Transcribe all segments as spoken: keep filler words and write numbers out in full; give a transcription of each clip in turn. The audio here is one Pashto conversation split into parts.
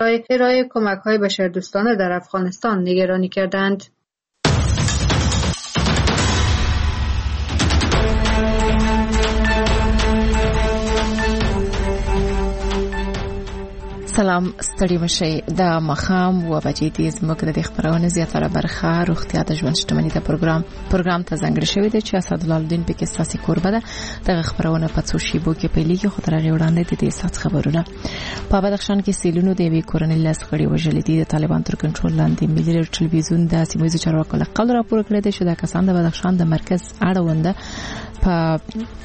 برای ارائه کمک‌های بشردوستانه در افغانستان نگرانی کردند. سلام، ستړي مشي. د مخام و بجې دي زموږ د خبرونه زیاتره برخه روغتیا د ژوند شتمنۍ د پروګرام پروګرام ته ځانګړی شوی دی چې اسدالله الدین پکې ساسي کوربه ده. د خبرونه په څو شیبو کې پیلېږي، خو تر هغه وړاندې د دې سات خبرونه. په بدخشان کې سیلونو د وی کورنۍ لاس غړي وژل دي. د طالبان تر کنټرول لاندې ملي ټلویزیون د سیمایي چارواکو له قل راپور کړی دی چې د کسان د بدخشان د مرکز اړونده په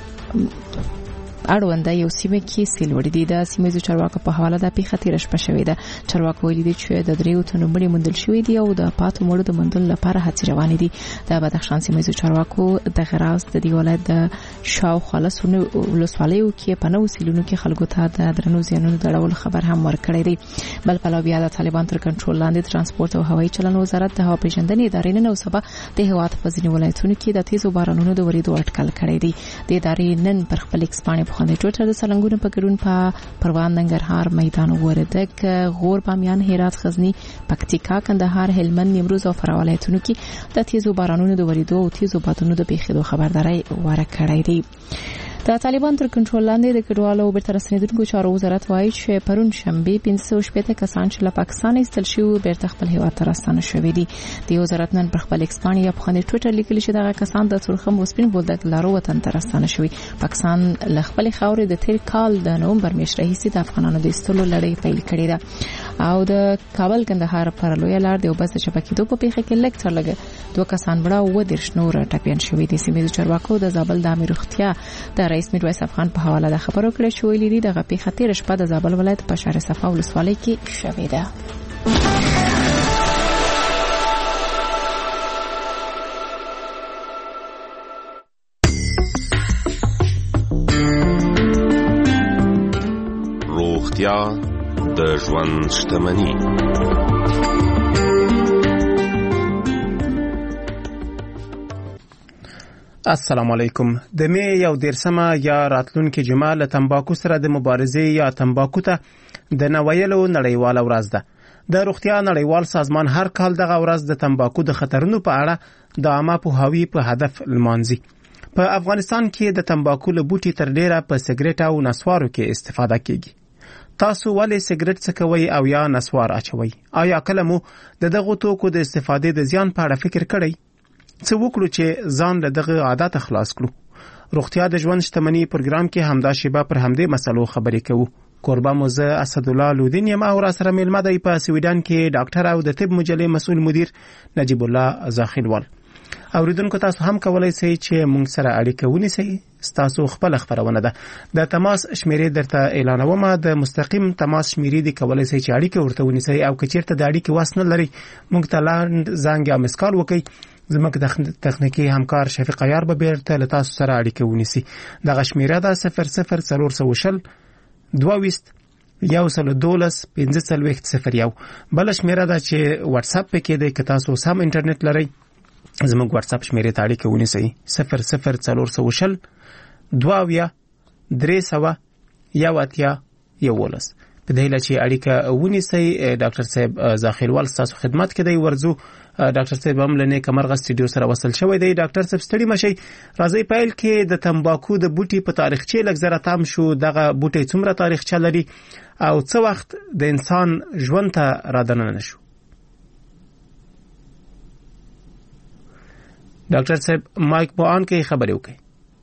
اړونده یو سیمه کې سیل وړي دي. د سیمایي چارواکو په حواله د پیښه تیر شپه شوې ده. چارواکو ویلي دي چې د دریو تنو مړي موندل شوې دي او د پاتو مړو د موندلو لپاره هڅې روانې دي. د بدخشان سیمایي چارواکو د غراس د دی ولایت د شاوخوا لسونو ولسوالیو کې په نو سیلونو کې خلکو ته د درنو زیانونو د اړولو خبر هم ورکړی دی. بل په لوبیا د طالبان تر کنټرول لاندې ترانسپورت او هوایي چلن وزارت د هوا پیژندنې ادارې نن او سبا د هواد په ځینې ولایتونو کې د تیزو بارانونو د ورېدو اټکل کړی دی. د ادارې نن پر خپل ایکسپانې په خوندې ټوټه د سلنګونو په ګډون په پروان، ننګرهار، میدان وردګ، غور، بامیان، هرات، غزنی، پکتیکا، کندهار، هلمند، نیمروز او فراه ولایتونو کې د تیزو بارانونو د ورېدو او تیزو بادونو د پیښېدو خبرداري ورکړی دی. د طالبان تر کنټرول لاندې د کډوالو او بیرته راستنیدونکو چارو وزارت وایي چې پرون شنبه پنځه سوه شپږ کسان چې له پاکستان ایستل شوي بیرته خپل هیواد ته راستانه شوي دي. د وزارت نن پر خپل ایکسپانې یا په خوندې ټویټر لیکلي چې دغه کسان د تورخم او سپین بولدک لارو وطن ته راستانه شوي. پاکستان له خپل خاورې د تیر کال د نومبر میاشتې راهیسې د افغانانو د ایستلو لړۍ پیل کړې ده او د کابل کندهار پر لویه لار د وبس شبکې په پیښه کې لکټر لګ دوه کسان بڑا و د شنور ټاپیان شوي دي. سیمې چارواکو د زابل د امیر روغتیا د رئیس میرویس افغان په حواله د خبرو کړې چې ویلي دي دغه پیښه تیر شپه د زابل ولایت په شهر صفا ولسوالۍ کې شوې ده. روغتیا د ژوند شتمنۍ. السلام علیکم. د می یو دیرسمه یا راتلونکي جمعه له تمباکو سره د مبارزې یا تمباکو ته د نوایلو نړیواله ورځ ده. د روغتیا نړیوال سازمان هر کال دغه ورځ د تمباکو د خطرونو په اړه د عامه پوهاوي په هدف لمانځي. په افغانستان کې د تمباکو له بوټي تر ډیره په سیګریټ او نسوارو کې استفاده کیږي. تاسو ولې سیګریټ څکوئ او یا نسوار اچوئ؟ آیا کله مو د دغه توکو د استفادې د زیان په اړه فکر کړی؟ څه وکړو چې ځان له دغه عادت خلاص کړو؟ روغتیا د ژوند شتمنۍ پروګرام کې همدا شیبه پر همدې مسلو خبرې کوو. کوربه مو زه اسدالله الدین یم او را سره میلمه دی په سویډن کې ډاکټر او د طب مجلې مسؤل مدیر نجیب الله زاخیلوال. اوریدونکو تاسو هم کولای شئ چې موږ سره اړیکه ونیسئ. تاسو خپل خبرونه ده د تماس شمیرې درته اعلانوم. د مستقیم تماس شمیرې دی کولای شئ چې اړیکه ورته ونیسئ او که چیرته د اړیکې واس نه لري موږ ته لاند زنګ یا مسکال وکړئ. زموږ تخنیکی همکار شفیق عیار به بیرته له تاسو سره اړیکه ونیسي. دغه شمیره ده صفر صفر څلور سوه شل دوه ویشت یو سل دولس پنځه څلوېښت صفر یو. بل شمیره ده چې واتس اپ پکې دی. که تاسو سم انټرنیټ لرئ زموږ واتس اپ شمیرې ته اړیکه ونیسئ. صفر صفر څلور سوه شل دوه اویا درې سوه یو اتیا یولس. په دې هیله چې اړیکه ونیسئ. ډاکټر صاحب زاخیلوال ستاسو خدمت کې دی. ورځو ډاکټر صاحب هم له نیکه مرغه سټوډیو سره وصل شوی دی. ډاکټر صاحب ستړي مشئ. راځي پیل کې د تمباکو د بوټي په تاریخچه لږ زره تام شو. دغه بوټي څومره تاریخچه لري او څه وخت د انسان ژوند ته رادننه شو؟ ډاکټر صاحب مایک په آن کې خبرې وکړي.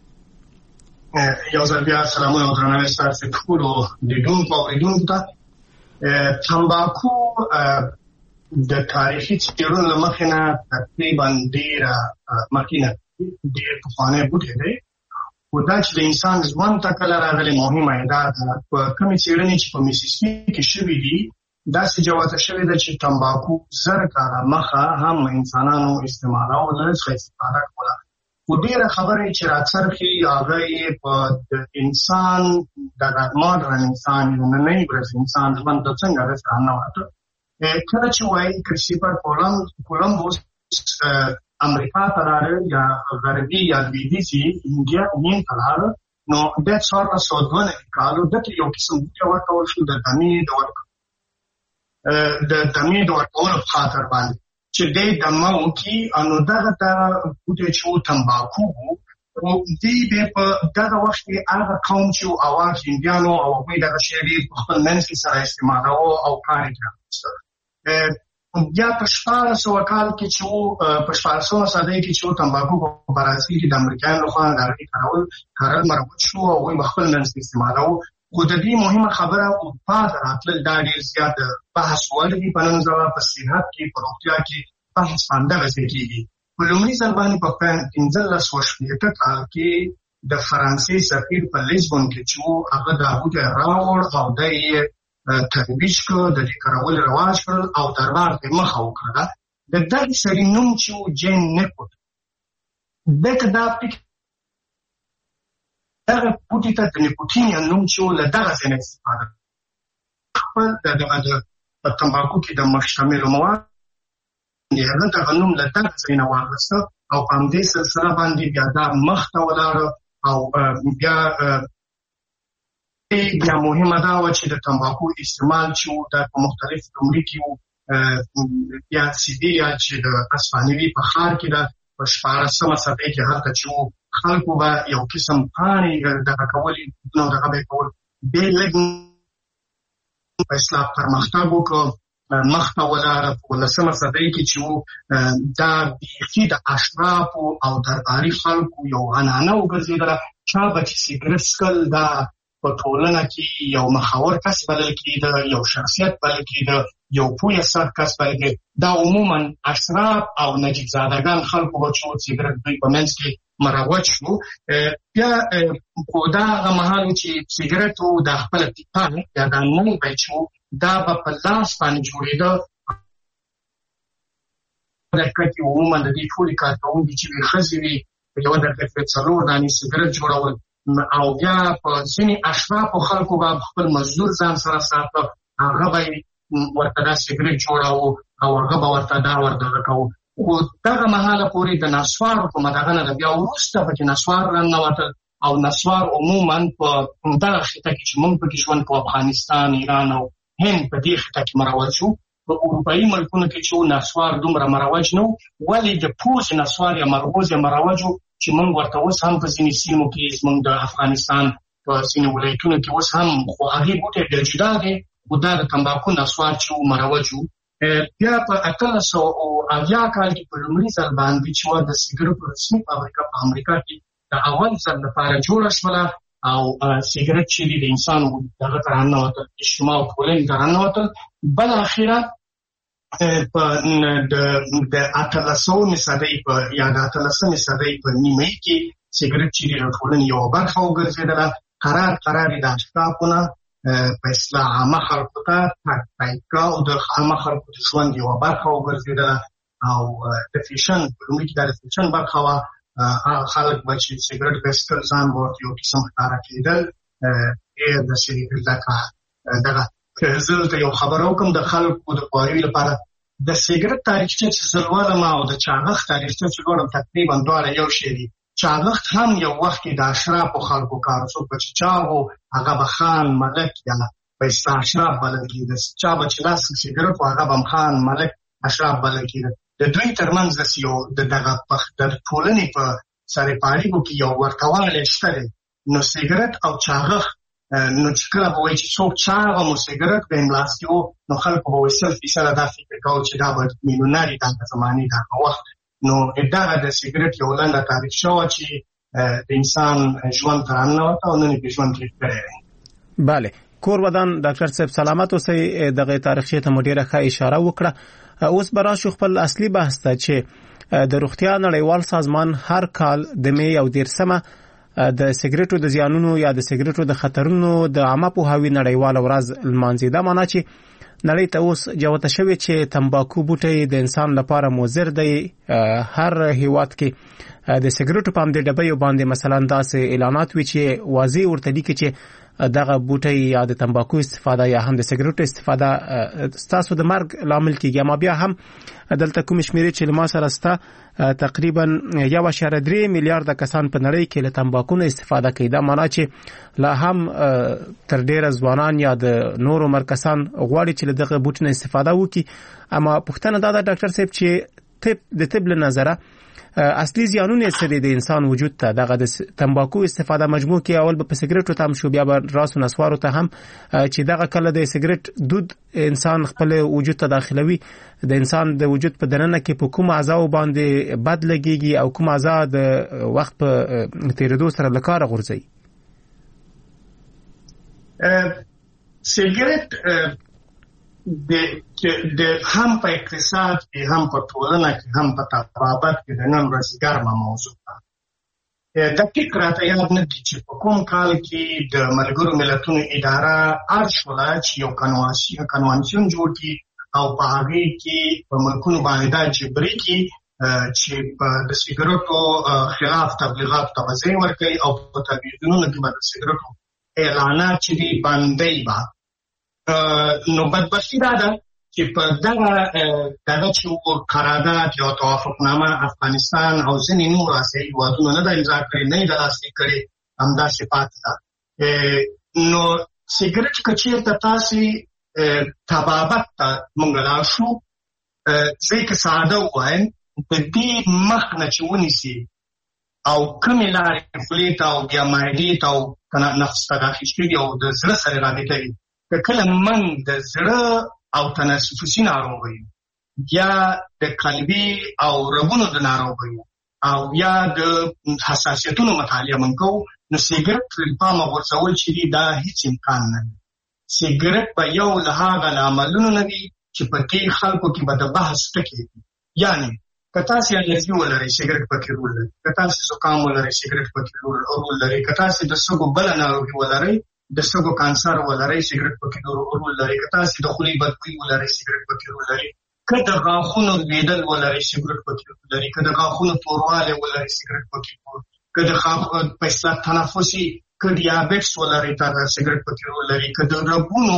یو ځل بیا سلامونه او درناوی ستاسو ټولو لیدونکو او اوریدونکو ته. تمباکو د تاریخي څېړنو له مخې نه تقریبا ډېره مخکې نه ډېر پخوانی بوټی دی. خو دا چې د انسان ژوند ته کله راغلی مهمه یې دا ده په کومې څېړنې چې په میسیسیپي کې شوي دي داسې جوته شوې ده چې تمباکو زر کاله مخه هم انسانانو استعمالاوه، له څخه استفاده کوله. خو ډېره خبرې چې راڅرخي هغه یې په انسان دغه ماډرن انسان نننۍ ورځ انسان ژوند ته څنګه رس راننوته. کله چې وایي کریسټوفر کولمبوس امریکا ته راغی یا غربي یا لویدیځي انډیا هند ته راغی نو د څوارلس سوه دوه نوي کالو دته یو قسم بوټی ورکول شو د دانې د ورکړو. د دمې د ورکولو په خاطر باندې چې دې دمه وکړي نو دغه ته بوټی چې و تمباکو و او دې به په دغه وخت کې هغه قوم چې اواز هندیانو او هغوی دغه شی ډېر په خپل منځ کې سره استعمالوه او کار یې کړی. بیا په شپاړس سوه کال کې چې و په شپاړسمه صدۍ کې چې و تمباکو په برازیل کې د امریکایانو لخوا د هغې کارول کرل مروج شو او هغوی په خپل منځ کې استعمالوه. خو د دې مهمه خبره اروپا ته راتلل دا ډېر زیات بحث وړ دي په نن ورځ په صحت کې په روغتیا کې بحث په همدغسې کېږي. په لومړي ځل باندې په پنځلس سوه شپېته کال کې د فرانسې سفیر په لیزبون کې چې و هغه دا بوټی راوړ او دی یې ترویج کړ، د دې کارول رواج کړل او دربار ته مخه وکړه. د دغې سړي نوم چې و جین نیکوټ دته دا دغه بوټي ته د نیکوټین نوم چې و له دغه ځای نه استفاده خپل د دغه په تمباکو کې د مشتملو مواد هغه دغه نوم له دغه ځای نه واخیسته او په همدې سلسله باندې بیا دا مخته ولاړه او بیا بیا مهمه دا وه چې د تمباکو استعمال چې و دا په مختلف عمري کې و. بیا سیبیریا چې د اسپانوي په ښار کې ده په شپاړسمه صدۍ کې هلته چې و خلکو به یو قسم پاڼې دغه کولې نو دغه به یې کول. بیا لږ په اصلاح پرمختګ وکړ مخته ولاړه. په اوولسمه صدۍ کې چې و دا بیخي د اشرافو او درباري خلکو یو عنعنه وګرځېدله چا به چې سګرټ څښل دا په ټولنه کې یو مخور کس بلل کېده، یو شخصیت بلل کېده، یو پوه سر کس بلل کېده. دا عموما اشراف او نجیب زادګان خلکو به چې سګرټ دوی په منځ کې مروج شو. بیا په دا هغه مهال چې سګرټ و دا خپله پیپه یا دا نوم به چې دا به په لاس باندې جوړېده. دقیقه کې عموما د دې ټولې کارکوونکي چې وي ښځې وي په یوه دقیقه کې څلور دانې سګرټ جوړول او بیا په ځینې اشرافو خلکو به خپل مزدور ځان سره ساته، هغه به ورته دا سګرټ جوړاوه او هغه به ورته دا وردغه کوو. خو دغه مهاله پورې د نسوارو په مدغه نه ده. بیا وروسته پکې نسوار راننوتل او نسوار عموما په دغه خطه کې چې موږ پکې ژوند په افغانستان، ایران او هند په دې خطه کې مروج شو. په اروپایي ملکونو کې چې نسوار دومره مروج نه و، ولې د پوځ نسوار یا مرغوز یا مروج و چې موږ ورته اوس هم په ځینې سیمو کې زموږ د افغانستان په ځینې ولایتونو کې اوس هم خو هغې بوټی ډېر جدا دی خو دا د تمباکو نسوار چې و مروج و. بیا په اتلس سوه اویا کال کې په لومړي ځل باندې چې وه د سګرټو رسمي فابریکه په امریکا کې د اول ځل لپاره جوړه شوله او سګرټ چې دی د انسان دغه ته راننوتل، اجتماع او ټولنې ته راننوتل. بالاخره په د اتلسمې صدۍ په یا د اتلسمې صدۍ په نیمایي کې سګرټ چې دی د ټولنې یوه برخه وګرځېدله. قرار قرار یې د اشرافو نه په اصطلاح عامه خلکو ته تقویه او د عامه خلکو د ژوند یوه برخه وګرځېدله او د فیشن په لومړي کې دا د فیشن برخه وه. هغه خلک به چې سګرټ به څښل ځان به ورته یو قسم ښکاره کېدل. ډېر داسې لکه دغه زه دلته یو خبره وکړم د خلکو د پوهاوي لپاره. د سګرټ تاریخچه چې زه لولم او د چاغښت تاریخچه چې لولم تقریبا دواړه یو شی دي. چاغښت هم یو وخت کې د اشرافو خلکو کار، څوک به چې چاغ و هغه به خان ملک یا په اصطلاح اشراف بلل کېده. چا به چې لاس سګرټ و هغه به هم خان ملک اشراف بلل کېده. د دوی ترمنځ داسې یو د دغه د ټولنې په سره په اړیکو کې یو ورته والی شته دی. نو سګرټ او چاغښت نو چې کله به وایي چې څوک چاغ او سګرټ به یې ملاس کې و نو خلکو به وایي سل فیصده دا فکر کوو چې دا به میلیونر وي دغه زمانې دغه وخت. نو دغه د سګرټ یو لنډه تاریخچه وه چې د انسان ژوند ته راننوته او نن یې په ژوند کې کړی دی. بله کور ودان ډاکټر صاحب سلامت اوسئ. دغه تاریخچې ته مو ډېره ښه اشاره وکړه. اوس به راشو خپل اصلي بحث ته چې د روغتیا نړیوال سازمان هر کال د مې او دیرشمه د سګرټو د زیانونو یا د سګرټو د خطرونو د عامه پوهاوي نړیواله ورځ لمانځي. دا معنی چې نړۍ ته اوس جوته شوې چې تمباکو بوټی د انسان لپاره مضر دی. هر هیواد کې د سګرټو په همدې ډبیو باندې مثلا داسې اعلانات وي چې واضح ورته لیکي چې دغه بوټي یا د تمباکو استفاده یا هم د سیګریټو استفاده ستاسو د مرګ لامل کیږي. اما بیا هم دلته کوم شمیرې چې لما سره ستا تقریبا یو اشاریه درې میلیارډ کسان په نړۍ کې له تمباکو نه استفاده کوي. دا معنی چې لا هم تر ډیره ځوانان یا د نورو مرکسان غواړي چې دغه بوټي نه استفاده وکړي. اما پوښتنه دا ده ډاکټر صاحب چې طب د طب له نظره اصلي زیانونه سره د انسان وجود ته دغه د تمباکو استفاده مجموع کې اول په سیګریټو تام شو بیا به راسو نسوارو ته هم چې دغه کله د سیګریټ دود انسان خپل وجود ته داخلوي د انسان د وجود په دننه کې په کوم اعضاء باندې بد لګيږي او کوم اعضاء د وخت په تیریدو سره لکاره غورځي. سیګریټ د د هم په اقتصاد کې هم په ټولنه کې هم په تبابت کې د نن ورځې ګرمه موضوع ده. دقیق راته یاد نه دي چې په کوم کال کې د ملګرو ملتونو اداره ارش ولا چې یو کنوانسیون کنوانسیون جوړ کړي او په هغه کې په ملکونو باندې دا جبري کې چې د سیګریټو خلاف تبلیغات توزیع ورکړي او په تلویزیونونو کې د سیګریټو اعلانات چې دی باندې با نو بدبختی دا ده چې په دغه دغه چې قرارداد یا توافقنامه افغانستان او ځینې نور آسیایي هېوادونو نه ده امضا کړې نه یې د لاسلیک کړې همداسې پاتې ده. نو سیګریټ که چېرته تاسې تبابت ته موږ لاړ شو زه یې که ساده ووایم د دې مخ نه چې ونیسي او کومې لارې خولې ته او بیا معدې ته او نفس ته داخل شوي او د زړه سره رابطه وي که کله من د زړه او تنفسي ناروغیو یا د قلبي او رګونو د ناروغیو او یا د حساسیتونو مطالعه من کوو نو سیګریټ ترې پامه غورځول چې دي دا هیڅ امکان نه وي. سیګریټ به یو له هغه لاملونو نه وي چې په دې خلکو کې به د بحث ټکي وي. یعنې که تاسې الرجي ولرئ سیګریټ پکې رول لري، که تاسې زکام ولرئ سیګریټ پکې رول لري، که تاسې د سږو بله ناروغي ولرئ د سږو کانسر ولرئ سیګریټ پکې رول لري، که تاسې د خولې بدبوي ولرئ سیګریټ پکې رول لري، که د غاښونو لوېدل ولرئ سیګریټ پکې رول لري، که د غاښونو توروالی ولرئ سیګریټ پکې رول، که د په اصطلاح تنفسي که ډیابیټس ولرئ سیګریټ پکې رول لري، که د رګونو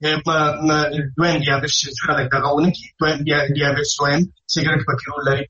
دویم دیابیټس چې خلک دغه ونه کړي دویم دیابیټس دویم سیګریټ پکې رول لري.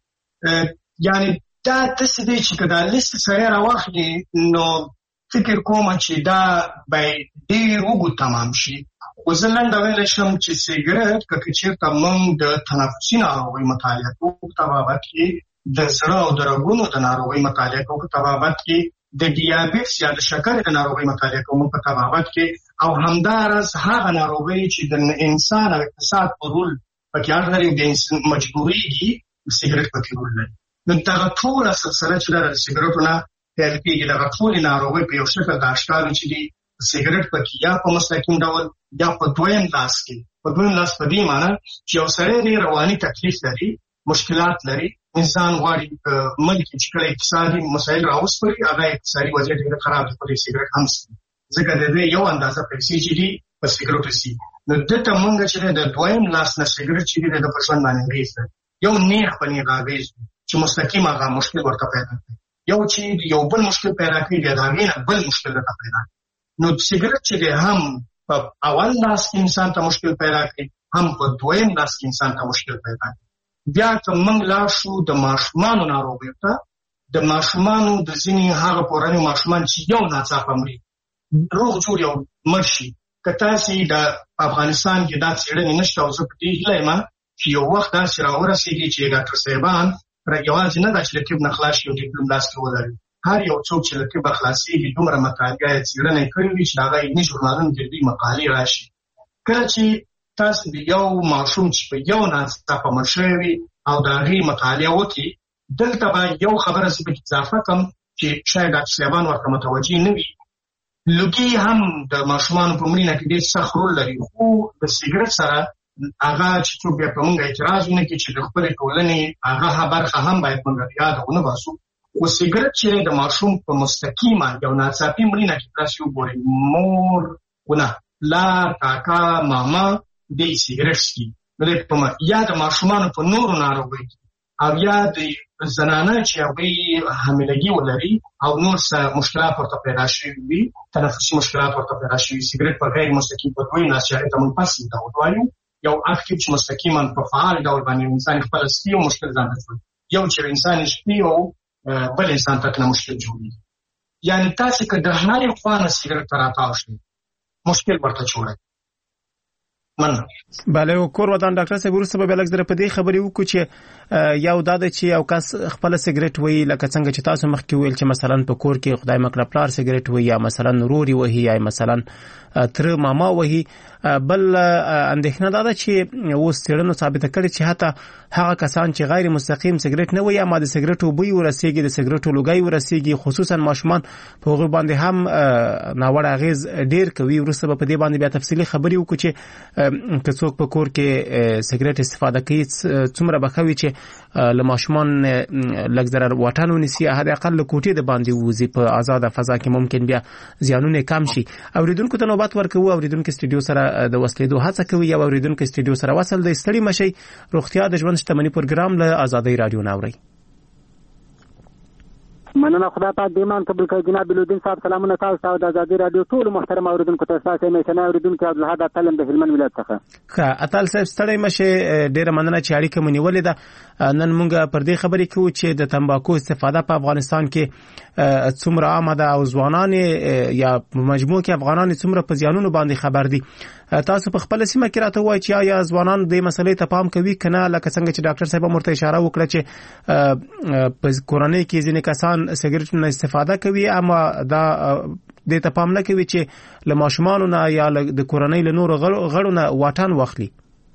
یعنې دا داسې دی چې که دا لیست سړی راواخلي نو فکر کوم چې دا به ډېر اوږد تمام شي. خو زه لنډه ویلی شم چې سیګریټ که چېرته موږ د تنفسي ناروغۍ مطالعه کوو په تبابت کې د زړه او د رګونو د ناروغۍ مطالعه کوو په تبابت کې د ډیابیټس یا د شکر د ناروغۍ مطالعه کوو په تبابت کې او همداراز هغه ناروغۍ چې د انسان او اقتصاد په رول پکې اړ لري د انسان مجبورېږي سیګریټ پکې رول لري. نو دغه ټوله سلسله چې ده د سیګریټو نه پیل کېږي دغه ټولې ناروغۍ په یو شکل د اشکالو چې دي سیګریټ پکې یا په مستقیم ډول یا په دویم لاس کې په دویم لاس په دې معنی چې یو سړی ډېر رواني تکلیف لري مشکلات لري انسان غواړي ملک چې کله اقتصادي مسایل راوسپړي هغه اقتصادي وضعیت ډېر خراب دی په دې سیګریټ هم سي ځکه د دې یو اندازه پیسې چې دي په سیګریټو سي. نو دلته مونږ چې د دویم لاس نه سیګریټ چې دی د په ژوند باندې اغېز لري یو نیغ په نیغ اغېز چې مستقیم هغه مشکل ورته پیدا کوي یو چې یو بل مشکل پیدا کوي بیا د هغې نه بل مشکل راته پیدا کوي. نو سیګریټ چې دی هم په اول لاس کې انسان ته مشکل پیدا کوي هم په دویم لاس کې انسان ته مشکل پیدا کوي. بیا که موږ لاړ شو د ماشومانو ناروغیو ته د ماشومانو د ځینې هغه کورنیو ماشومان چې یو ناڅاپه مري روغ جوړ یو مړ شي که تاسې د افغانستان کې دا څېړنې نشته او زه په دې هیله یم چې یو وخت داسې راورسېږي چې ډاکټر صاحبان یوازې نه ده چې له طب نه خلاص شي او ډیپلوم لاس کې ولري هر یو څوک چې له طبه خلاصېږي دومره مطالعه یې څېړنه یې کړې وي چې د هغه علمي ژورنالونو کې د دوی مقالې راشي. کله چې تاسو د یو ماشوم چې په یو ناڅاپه مړ شوی وي او د هغې مطالعه وکړي دلته به یو خبره زه پکې اضافه کړم چې شاید ډاکټر صاحبان ورته متوجه نه وي. لوګي هم د ماشومانو په مړینه کې ډېر سخت رول لري خو د سیګریټ سره هغه چې څوک بیا په موږ اعتراض ونه کړي چې د خپلې ټولنې هغه برخه هم باید موږ یاده ونه باسو. خو سیګریټ چې د ماشوم په مستقیمه یو ناڅاپي مړینه کې تاسې وګورئ مور ونه پلار کاکا ماما دی سیګریټ څکي نو دی په یا د ماشومانو په نورو ناروغیو کې او یا د زنانه چې هغوی حاملګي ولري او نور څه مشکلات ورته پیدا شوي وي، تنفسي مشکلات ورته پیدا شوي، سګرټ په غیر مستقیم په دویم لاس چې هغې ته منفصل ډول وایو، یو اړخ کې چې مستقیما په فعال ډول باندې انسان خپله سپي او مشکل ځان ته جوړوي، یو چې انسان سپي او بل انسان ته کنه مشکل جوړوي. یعنی تاسې که د هرې خوا نه سګرټ ته راتاو شئ مشکل ورته جوړوي. مننه. بله کور ودان ډاکټر صاحب وروسته به لږ زره په دې خبرې وکړو چې یو دا ده چې یو کس خپل سګرټ وهي، لکه څنګه چې تاسو مخکې ویل چې مثلا په کور کې خدای مکړه پلار سګرټ وهي یا مثلا ورور یې وهي یا مثلا تر ماما وهي. بل اندېښنه دا ده چې اوس څېړنو ثابته کړې چې حتی هغه کسان چې غیر مستقیم سګرټ نه وهي اما د سګرټو بوی ورسېږي، د سګرټو لوګی ورسېږي، خصوصا ماشومان په هغوی باندې هم ناوړه اغېز ډېر کوي. وروسته به په دې باندې بیا تفصیلي خبرې وکړو چې که څوک په کور کې سګرټ استفاده کوي څومره به ښه وي چې له ماشومان لږ ضرر واټن ونیسي، حد اقل له کوټې د باندې ووځي، په آزاده فضا کې ممکن بیا زیانونه کم شي. اوریدونکو ته نوبت ورکوو. اوریدونکو استودیو سره د وصلېدو هڅه کوي یا اوریدونکو استودیو سره وصل دی. ستړي مشئ. روغتیا د ژوند شتمني پروګرام له آزادۍ رادیو نه اورئ. مننه. خدا پاک دې ایمان قبول کړي. جناب بلودین صاحب سلامونه تاسو ته د آزادۍ رادیو ټول محترم اوریدونکو ته. تاسو یې مشنه اوریدونکو عبدالحد اتل د هلمند ولایت څخه. ښه اتل صاحب ستړي مشئ. ډیره مننه چې اړیکه مو نیولې ده. نن موږ پر دې خبرې کوو چې د تمباکو استفاده په افغانستان کې څومره عامه ده او ځوانان یا مجموع کې افغانان څومره په زیانونو باندې خبر دي. تاسو په خپل سیمه کې راته وایئ چې آیا ځوانان دې مسلې ته پام کوي کنه؟ لکه څنګه چې ډاکټر صاحب مرته اشاره وکړه چې په کورنۍ کې ځینې کسان سګرټ نه استفاده کوي اما دا دې ته پام نه کوي چې له ماشومانو نه یا د کورنۍ له نورو غړو نه واټن واخلي.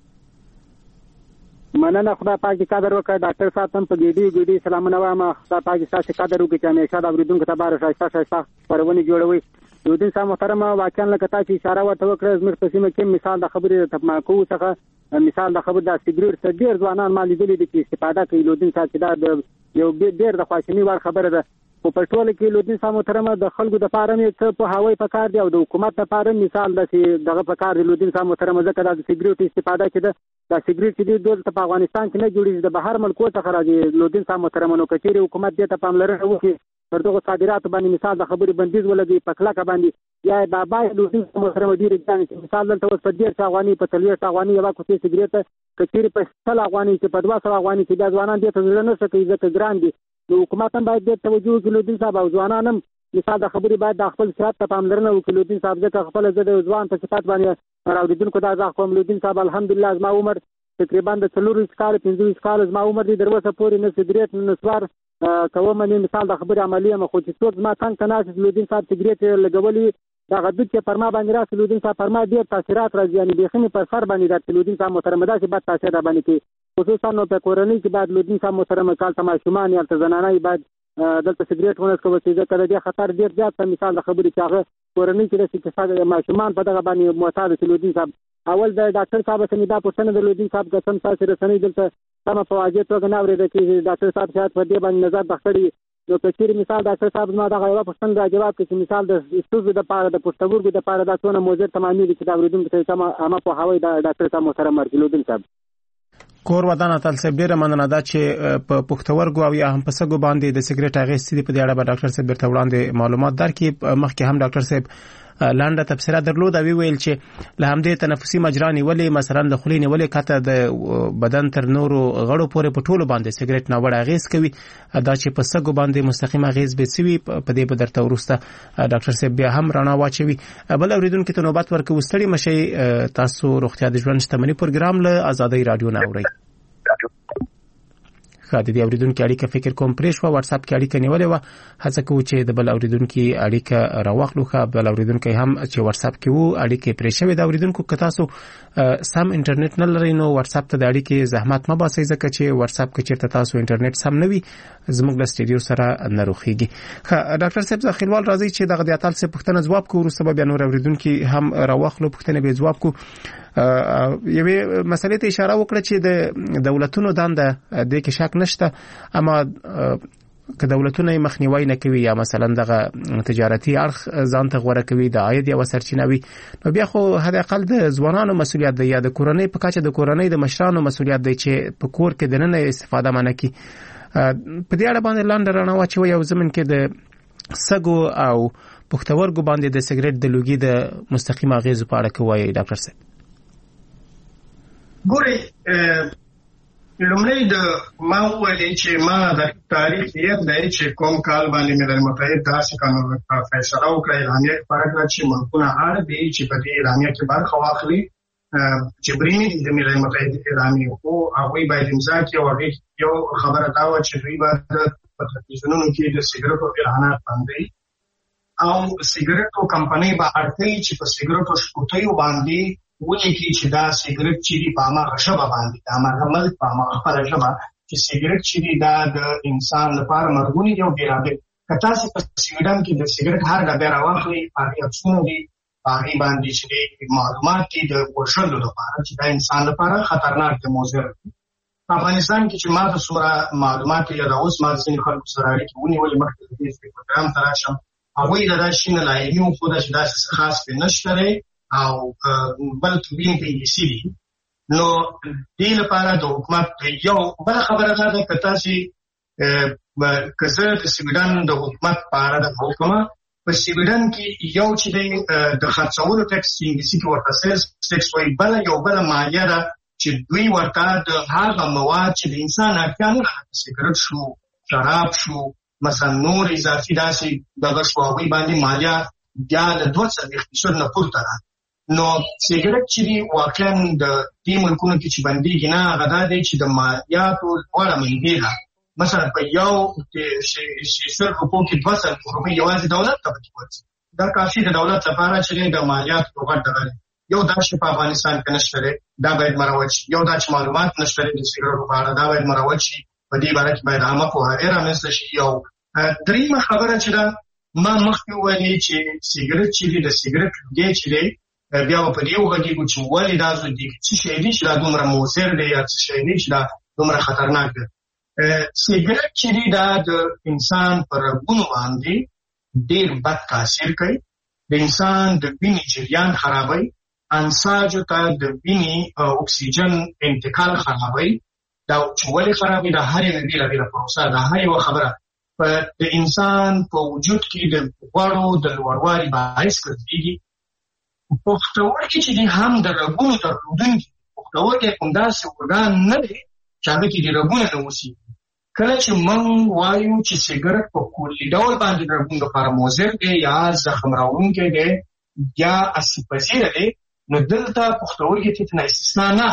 مننه. خدا پاک دې قدر وکړه. ډاکټر صاحب هم په ګډي ګډي سلامونه وایم. خدا پاک دې تاسو قدر وکړي چې همیشه د اوریدونکو ته بار شایسته شایسته خبرونه جوړوي. بلودین صاحب محترم واقعا لکه تاسو اشاره ورته وکړه زموږ په سیمه کې مثال د خبرې د تمباکو څخه مثال د خبر د سګرټ څخه ډېر ځوانان ما لیدلي دي چې استفاده کوي. بلودین صاحب چې دا یو ډېر د خواشینۍ وړ خبره ده. په پټول کې بلودین صاحب محترم د خلکو د پاره مې څه په هوای په کار دی او د حکومت لپاره مثال د دغه په کار دی. بلودین صاحب محترم ځکه د سګرټ استفاده کړي دا سګرټ چې د په افغانستان کې نه جوړیږي د بهر ملکو څخه راځي. بلودین صاحب محترم نو کچېري حکومت دې ته پاملرنه وکړي پر دغه صادرات باندې مثال د خبرې بندیز ولګي په کلکه باندې یا د بای بلودین صاحب محترم ډیر ځان چې مثال دلته اوس په ډیر افغاني په تلوي افغاني یو کوټه سګرټ کچېري په سل افغاني چې په دوه سل افغاني چې د ځوانان دې ته ځل نه سکي ځکه ګران دي. نو حکومت هم باید دې توجه وکړي. بلودین صاحب او ځوانان هم مثال د خبرې باید د خپل صحت ته پاملرنه وکړي. بلودین صاحب ځکه خپل زه د ځوان په صفات باندې راوړیدونکو دا ځکه کوم. بلودین صاحب الحمدلله زما عمر تقریبا د څلور کال پنځه کال زما عمر دی. دروازه پورې نه سګرټ نه سوار کوم نه مثال د خبرې عملیه مخ چې څوک ما څنګه تناس. بلودین صاحب سګرټ لګولي دا غدو چې پرما باندې راس. بلودین صاحب پرما ډیر تاثیرات راځي یعنی بخښنه پر سر باندې د بلودین صاحب محترم دا چې بد تاثیر را باندې کوي خصوصا نو په کورنۍ کې بعد بلودین صاحب محترم کال تما شومان یا زنانه بعد دلته سګرټ ونه کوي چې ځکه د خطر ډیر زیات مثال د خبرې چې هغه کورنۍ کې د سګرټ ماشومان په دغه باندې معتاد بلودین صاحب اول د ډاکټر صاحب څخه دا پوښتنه د بلودین صاحب د سم سره رسنۍ دلته تم په واجب توګه نه اورېده چې ډاکټر صاحب شاید په دې باندې نظر بخښري. نو کچېري مثال ډاکټر صاحب ما دا غوړه پوښتنه را جواب کړي چې مثال د استوزو د پاره د پښتورګو د پاره دا څونه موزر تمامي دي چې دا اوریدونکو ته تمه اما په هوای د ډاکټر صاحب محترم بلودین صاحب. کور ودان اتل صاحب ډیره مننه ده چې په پښتورګو او یا هم په سګو باندې د سګرټ اغېز دي په دې اړه به ډاکټر صاحب درته وړاندې معلومات درکړي. مخکې هم ډاکټر صاحب لاندې تفسیر درلود او ویل چې له همدې تنفسي مجرا نیولې مثلا د خولې نیولې کته د بدن تر نورو غړو پورې په ټولو باندې سګرټ ناوړه اغېز کوي. دا چې په سګو باندې مستقیم اغېز به سوي په دې په درته ورسته ډاکټر صاحب بیا هم رڼا واچوي. بل اوریدونکو ته نوبت ورکوي. ستړي مشئ. تاسو روغتیا د ژوند شتمني پروګرام له آزادۍ رادیو نه اورئ. خاطر دی اوریدونکو اړیکه فکر کوم پرې شو واتس اپ کې اړیکه نیولې و. هڅه کوو چې د بل اوریدونکو اړیکه راوخلو. خو بل اوریدونکو هم چې واتس اپ کې وو اړیکه پرې شوی د اوریدونکو که تاسو سم انټرنیټ نه لرئ نو واتس اپ ته د اړیکې زحمت مه باسئ ځکه چې واتس اپ کې چیرته تاسو انټرنیټ سم نه وي زموږ د سټډیو سره نه روخیږي. ډاکټر صاحب ځخیلوال راځي چې دغه د اتل څه پوښتنه جواب کوو وروسته به نور اوریدونکو هم راوخلو پوښتنه به جواب کوو. یوه مسلې ته اشاره وکړه چې د دولتونو دنده د کې شک نشته اما که دولتونه مخنیوي نه کوي یا مثلا دغه تجارتي اړخ ځان ته غوړه کوي د عاید یا سرچینه وي نو بیا خو هدا اقل د ځوانانو مسولیت دی یا د کورنۍ په کچه د کورنۍ د مشرانو مسولیت دی چې په کور کې د نن استفاده منه کی په دې اړه باندې لاندې رانه واچوي او زمين کې د سګو او پښتورګو باندې د سیګریټ د لوګي د مستقیم اغیز په اړه کوي ډاکټر صاحب ګوري لومړی د ما ویلې چې ما د تاریخ یې د چې کوم کال باندې ملل متحد داسې قانون فیصله وکړه اعلامیه پرګه چې ملکونه اړ دي چې په دې اعلامیه کې برخه واخلي چې برینی د ملل متحد اعلامیه او هغه باید امضا کړي او یو خبره دا و چې دوی باید په تلویزیونونو کې د سیګریټو اعلانات باندې او سیګریټو کمپنۍ به اړتیا چې په سیګریټو شکوتیو باندې ولې کې چې دا سیګریټ چې په هغه شبه باندې دا مرمل په هغه خپل شبه چې سیګریټ چې دا د انسان لپاره مرګونی دی او ګرابه کته چې په سیګریټ کې د سیګریټ هر ډبه راوخلي هغه افسونه دي هغه باندې چې معلومات دي د ورشلو لپاره چې دا انسان لپاره خطرناک دی موزر په افغانستان کې چې ما د سوره معلومات یا د اوس ما ځینې خلکو سره اړیکې ونیولې مخکې د دې پروګرام تراشم هغه د راشنه لایمو خو د داسې خاص په نشته او بل تبین په انګلیسي دي نو دې لپاره د حکومت یو بل خبره ده چې تاسو کزه د سویډن د حکومت لپاره د حکومت په سویډن کې یو چې د خرڅولو ټیکس انګلیسي کې ورته سیلز ټیکس وایي بل یو بل مالیه ده چې دوی ورته د هغه مواد چې د انسان اړتیا نه لري سیګریټ شو شراب شو مثلا نور اضافي داسې دغه شوابي باندې مالیه بیا د دوه سوه فیصد نه پورته ده نو سیګریټ چې واقعا د دې ملکونو کې چې بنديږي نه غدا دی چې د مالیاتو وړه مهمه ده مثلا په یو چې سر په کې دوه سوه روپۍ یوازې دولت ته ورکړي دا کافي د دولت لپاره چې د مالیاتو په وړاندې ده یو دا چې په افغانستان کې نشته دا باید مروج یو دا چې معلومات نشته د سیګریټو په اړه دا باید مروج شي په دې باندې باید عامه پوهاوی رامنځته شي یو دریمه خبره چې دا ما مخکې ویلې چې سیګریټ چې د سیګریټ دی چې بیا په دې وګړي چې ولې دا زو دي چې شي دي چې دا دومره موثر دی یا چې شي دي چې دا دومره خطرناک دی سیګریټ چې دا د انسان پر ګونو باندې ډېر بد تاثیر کوي د انسان د وینې جریان خرابوي انساجو ته د وینې اکسیجن انتقال خرابوي دا چې ولې خرابوي دا هر یو بیل بیل پروسه دا هر یو خبره په د انسان په وجود کې د غوړو د لوړوالي باعث کېږي پښتورګي چې دي هم د رګونو درلودونکي پښتورګي کوم داسې organ نه دی چې هغه کې د رګونو نه وسی کله چې موږ وایو چې سیګریټ په کلي ډول باندې د رګونو لپاره مضر دی یا زخم راوړونکی دی یا اسیپازیر دی نو دلته پښتورګي ته نه استثنا نه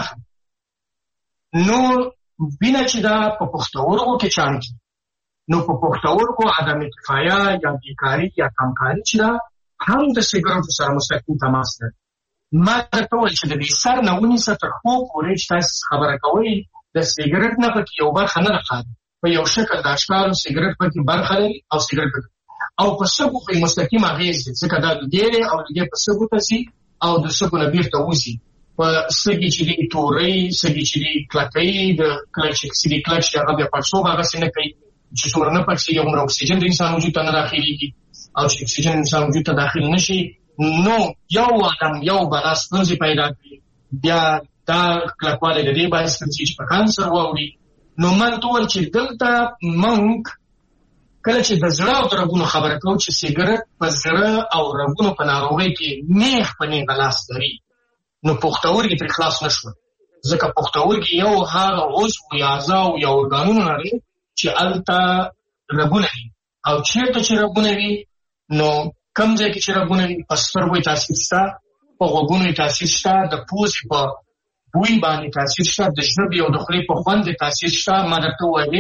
نو بنا چې دا په پښتورګو کې چانکی نو په پښتورګو عدم کفایه یا بیکاری یا کمکاری چې دا هم د سیګریټو سره مستقیم تماس لري ما درته وایي چې د دې سر نه ونیسه تر خو پورې چې تاسو خبره کوئ د سیګریټ نه پکې یو برخه نه راځي په یو شکل د اشکالو سیګریټ پکې برخه لري او سیګریټ او په سبو کې مستقیم اغیز دي ځکه دا د ډېرې او د په سبو تاسي او د سبو نه بیرته وځي په سګي چې دی توري سګي چې دی کلکې د کلچ چې دی کلچ هغه په پښو هغه څنګه کوي چې څومره نه پکې یو عمر اکسیجن د انسان وجود ته نه داخليږي او چې اکسیجن انسان وجود ته داخل نشي نو یو آدم یو بلاس ستونزې پیدا کوي بیا دا کلکواله د دې باعث کېږي چې په کانسر واوړي نو من ټول چې دلته مونږ کله چې د زړه او رګونو خبره کوو چې سیګریټ په زړه او رګونو په ناروغۍ کې نیغ په نیغ لاس لري نو پښتورګي پر خلاص نشو ځکه پښتورګي یو هغه عضو یا اعضاء یا ارګانونه لري چې الته رګونه دي او چیرته چې رګونه وي نو کوم ځای کې چې رګونه وي په سترګو تاثیر شته په غوږونو تاثیر شته د پوزې په بوی باندې تاثیر شته د ژبې او د خولې په خوند تاثیر شته ما درته وایي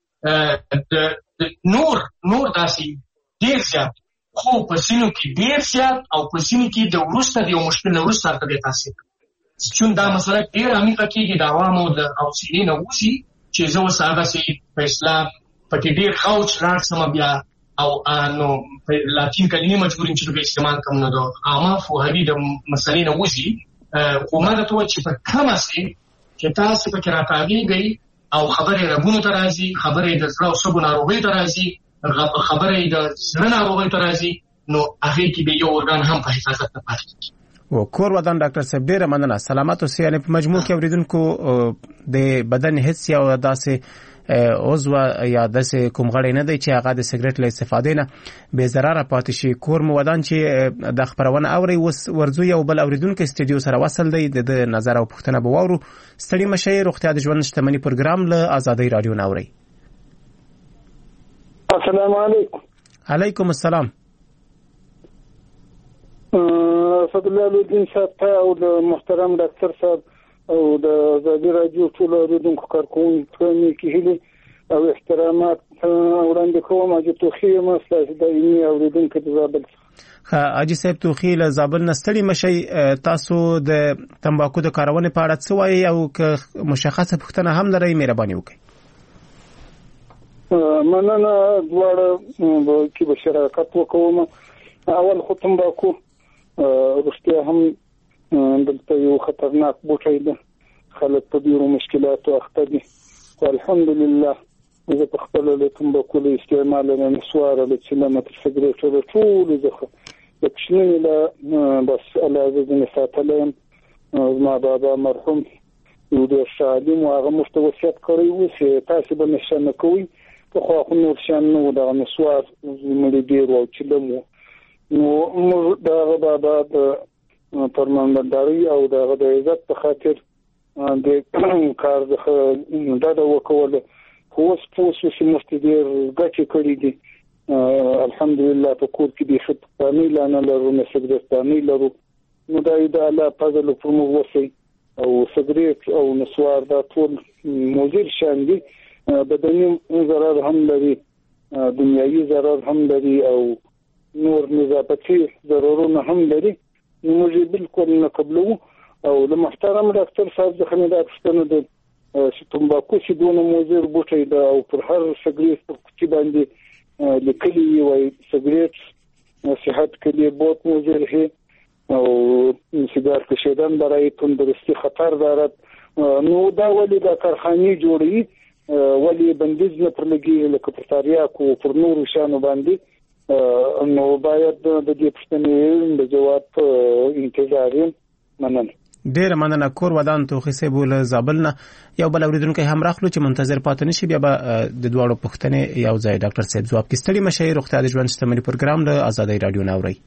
د نور نور داسې ډېر زیات خو په سینو کې ډېر زیات او په سینو کې د وروسته د یو مشکل نه وروسته ته تاثیر چون دا مسله ډېر عمیقه کېږي د عوامو د حوصلې نه وځي چې زه اوس هغسې په اسلام پکې ډېر خوچ لاړ سم بیا او نو په لاتین کلمې مجبور یم چې دغه استعمال کوم نه دو عامه فوهدي د مسلې نه وځي خو ما درته وایي چې په کومه سي چې تاسو پکې راکاږئ او خبرې رګونو ته راځي، خبرې د زړه او سږو ناروغۍ ته راځي، خبرې د زړه ناروغۍ ته راځي، نو هغه کې به یو ارګان هم په حفاظت نه پاتې کیږي. او کور ودان ډاکټر صاحب ډیره مننه. سلامات اوسئ. یعنی په مجموع کې اوریدونکو د بدن هیڅ یو داسې عضو یا داسې کوم غړی نه دی چې هغه د سیګریټ له استفادې نه بې ضرره پاتې شي. کور مو ودان چې د خبرونه اوري اوس ورځو یو بل اوریدونکو استودیو سره وصل دی، د نظر او پوښتنه به واورو. ستړي مشي روغتیا د ژوند شتمنۍ پروګرام له آزادۍ رادیو نه اوري. السلام علیکم. علیکم السلام. فضل الله الدین صاحب ته او د محترم ډاکټر صاحب او د آزادۍ رادیو ټول اوریدونکو کارکونکو کې هیله او احترامات وړاندې کوم. اجي توخی مسله د دایمي اوریدونکو د زابل. ها اجي صاحب توخی له زابل نستړي مشي. تاسو د تمباکو د کارونې په اړه څه وایي او که مشخصه پوښتنه هم لرئ مهرباني وکړئ. مننه. دواړه کې به شراکت وکوم. اول خو تمباکو رښتیا هم دلته یو خطرناک بوټی ده، خلک په ډیرو مشکلاتو اخته دي. الحمدلله زه په خپل له تمباکو له استعمال نه نسوار له چلمه تر سیګریټ له ټول زخه د کښنې له بس علاوه د نساتلم ما بابا مرحوم یو د شادیم او هغه مستوسیت کوي او چې تاسو به نشانه کوي په خو خو نور شان نو د نسوار ملي ډیر او چلمو نو موږ دا بابا د پرمانبرداري او د عزت په خاطر د کار د دا وکول خو اوس پوسو چې مستدیر غچې کړی دي. الحمدلله په کور کې د خطبانی لانه لرو نه سګریټانی لرو نو دا د الله فضل په موږ وسی او سګریټ او نسوار دا ټول موجود شان دي. بدني ضرر هم لري، دنیوي ضرر هم لري او نور نظافتي ضررونه هم لري. نو موږ بالکل نه قبلو او د محترم ډاکټر صاحب څخه نه دا پوښتنه ده چې تمباکو چې دونه موزر بوټي ده او پر هر سګریټ په کوچی باندې لیکلي وي سګریټ صحت کې له بہت موزر هي او سیګار کشیدن برای تندرستی خطر دارد. نو دا ولې د کارخانه جوړي ولې بندیز نه پر لګي لکه په تاریاکو پر نور شانو باندې نو باید د دې پښتنې د جواب انتظار مننه. ډیر مننه. کور ودان توخی سه بول زابل نه یو بل اوریدونکو هم راخلو چې منتظر پاتې نشي بیا به د دوړو پښتنې یو ځای ډاکټر صاحب جواب کې ستړي مشي روغتیا د ژوند شتمنۍ پروګرام له آزادۍ رادیو نه اوري.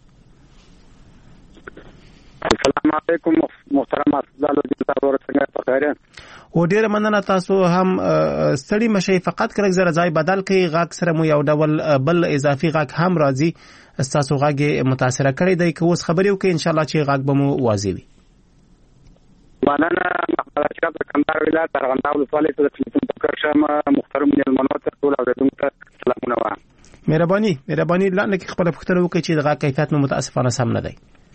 السلام علیکم محترم افضل الدین ورڅنګه په خیر او ډیر مننه. تاسو هم ستړي مشي فقط کړه زره ځای بدل کړي غاک سره مو یو ډول بل اضافي غاک هم راځي تاسو غاګه متاثر کړي دی که اوس خبرې وکړي ان شاء الله چې غاک به مو واضح وي. مننه. محمد اشرف د کندهار ولایت ارغنداو ولسوالۍ ته د تلیفون په شم محترم مېلمنو ته ټول اوریدونکو ته سلامونه وایم. مهرباني مهرباني لاندې کې خپل پوښتنه وکړئ چې د غاک کیفیت مو متاسفانه سم نه دی.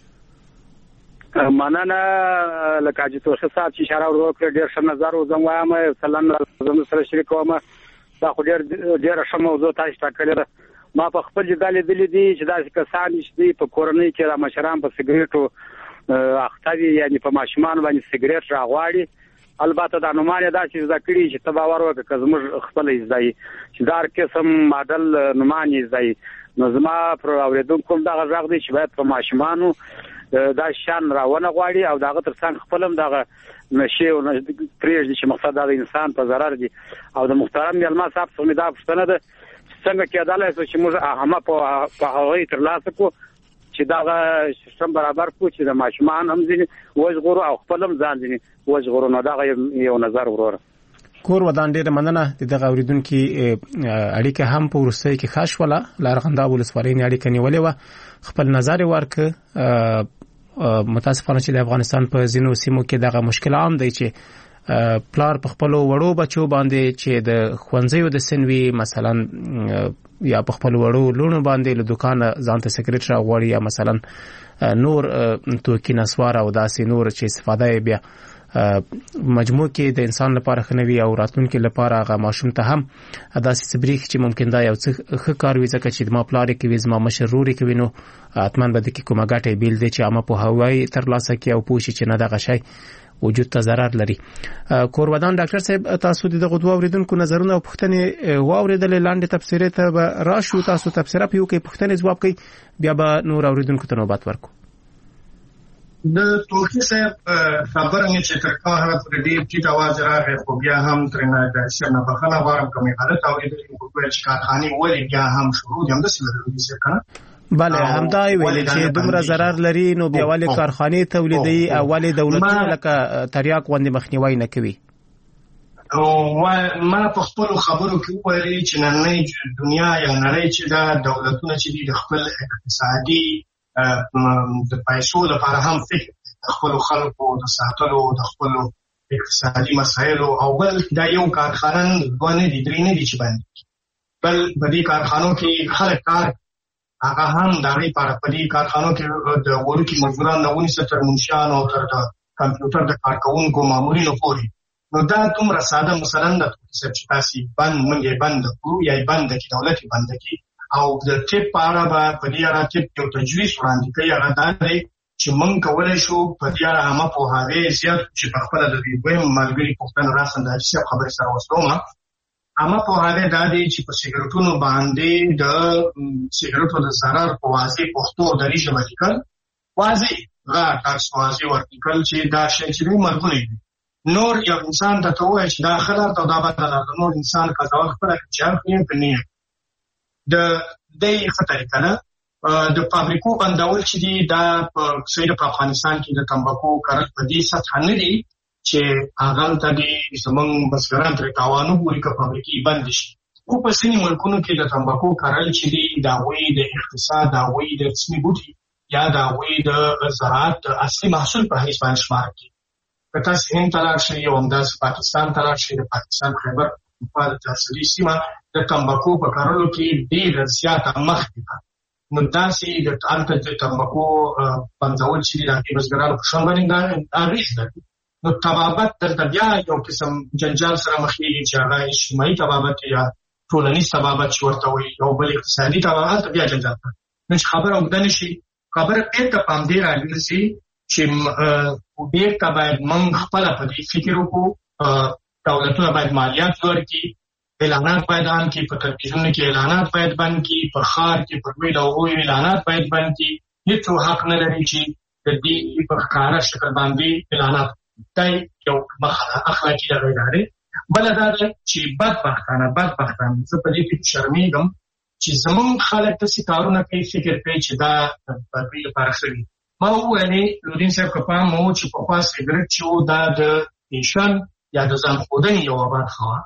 مننه. لکه چې تاسو صاحب چې اشاره وکړه ډېر ښه نظر وزم وایم سلام زموږ سره شریکوم. دا خو ډېر ډېر ښه موضوع تاسو ټاکلې ده. ما په خپل ځای لیدلې دي چې داسې کسان چې په کورنۍ کې د مشران په سیګریټو اختوی یعنی په ماشومان باندې سیګریټ راغواړي. البته دا نومانه دا چې ذکرې چې تباور وکړه که زموږ خپل ځای چې دار قسم ماډل نومانه ځای نو زما پر اوریدونکو دا غږ دی چې باید په ماشومانو دا شان راونه غواړي او داغه ترڅنګ خپلم دغه نشي او پریږدي چې مقصد دا انسان په ضرر دي. او د محترم ملما صاحب څخه دا پوښتنه ده څنګه کېدای شي چې موږ هم په هغه تر لاسه کو چې دا سیستم برابر کو چې د ماشومان هم ځینې وژغورو او خپلم ځان ځینې وژغورو. نو دا یو نظر وروره. کور ودان ډیر مننه. د دغه اوریدونکو اړیکه هم په ورسته کې خاص ولا لارغنداب ولسوالۍ نه اړیکه نیولې و خپل نظر ورک. متاسفانه چې د افغانستان په ځینو سیمو کې دغه مشکل عام دی چې پلار په خپل وړو بچو باندې چې د خوانځیو د سنوي مثلا یا په خپل وړو لونو باندې له دکان ځان ته سیګریټ راغوري یا مثلا نور توکي نسوار او داسې نور چې استفاده بیا مجموع کې د انسان لپاره خنوي او راتلونکو لپاره هغه ماشوم ته هم داسې سبریخ چې ممکن دا یو څه ښه کار وي ځکه چې ما پلار کې وزما مشروري کوي نو اتمن بده کې کومه ګټه بیل دي چې اما په هوای تر لاسه کې او پوښي چې نه دغه شی وجود ته ضرر لري. کورودان ډاکټر صاحب تاسو د دغه دوه اوریدونکو نظرونه او پوښتنې واوریدلې، لاندې تفسیره ته راشو، تاسو تفسیره پیو کې پوښتنې ځواب کوي، بیا به نور اوریدونکو ته نوبت ورکو. د توکي صاحب خبره مې چې تر کومه پورې ډېر ټیټ اواز راغی، خو بیا هم ترېنه د شرنه بخښنه غواړم که مې غلط اورېدلي وو چې کارخانې ولې بیا هم شروع دي، همداسې لري صاحب که نه؟ بله همدا یې ویلې چې دومره ضرر لري، نو بیا ولې کارخانې تولیدوي او ولې دولتونه لکه تریاک غوندې مخنیوی نه کوي؟ ما په خپلو خبرو کې وویلې چې نننۍ دنیا یا نړۍ چې دا دولتونه چې دي د خپل اقتصادي د پیسو لپاره هم فکر د خپلو خلکو د ساتلو د خپلو اقتصادي مسایلو، او بل دا یو کارخانه دوه نه دي درې نه دي چې بند دي، بل په دې کارخانو کې خلک کار هغه هم د هغې لپاره په دې کارخانو کې د وړوکي مزدوران نه ونیسه تر منشیانو او تر د کمپیوټر د کارکوونکو مامورینو پورې. نو دا دومره ساده مثلا ده چې تاسې بند موږ یې بند کړو یا یې بنده کړي، دولت یې بنده کړي، او د ټیپ په اړه به په دې اړه ټیپ یو تجویز وړاندې کوي، هغه دا دی چې موږ کولی شو په دې اړه عامه پوهاوی زیات چې په خپله د دوی دویم ملګري پوښتنه راسن د حاجي صاحب خبرې سره وسلومه. عامه پوهاوی دا دی چې په سګرټونو باندې د سګرټو د ضرر په واضح پښتو او دري ژبه لیکل، واضح غږ تاسو واضح ورلیکل چې دا شی چې دی مرګونی دی. نور یو انسان ته ته ووایي چې دا ښه ده او دا بده ده، د نور انسان قضاوت خپله کړي چې اړخ یې که نه یې د دې ښه طریقه ده. د فابریکو بندول چې دي دا په صحیح په افغانستان کې د تمباکو کرل په دې سطحه نه دي چې هغلته دې زموږ بزګران ترې تاوان وګوري که فابریکې بندې شي. خو په ځینې ملکونو کې د تمباکو کرل چې دي د هغوی د اقتصاد، د هغوی د رسمي بوټي یا د هغوی د زراعت د اصلي محصول په حیث باندې شمار کړي. که تاسې هند ته لاړ شئ او همداسې پاکستان ته لاړ شئ، د پاکستان خیبر پختونخوا د تحصیلي سیمه د تمباکو په کرلو کې ډېره زیاته مخکې ده. نو داسې د هلته د تمباکو بندول چې دي د هغې بزګرانو په شان باندې اغېز لري. نو طبابت دلته بیا یو قسم جنجال سره مخ کېږي چې هغه اجتماعي طبابت یا ټولنیز طبابت چې ورته وایي، یو بل اقتصادي طبابت، هلته بیا جنجال کوي. نو چې خبره اوږده نه شي، خبره بېرته په همدې راګرځي چې بېرته باید موږ خپله په دې فکر وکړو، دولتونه باید مالیات لوړ کړي، اعلانات باید عام کړي، په تلویزیونونو کې اعلانات باید بند کړي، په ښار کې په لوی لوحو اعلانات باید بند کړي. هېڅوک حق نه لري چې د دې په ښکاره شکل باندې اعلانات، دا یو اخلاقي اغېزه دی. بله دا ده چې بدبختانه بدبختانه زه په دې کې شرمېږم چې زموږ خلک داسې کارونه کوي، فکر کوي چې دا د دوی لپاره ښه وي. ما وویلې لودین صاحب که پام مو چې پخوا سګرټ چې و دا د فیشن یا د ځان ښودنې یوه برخه وه.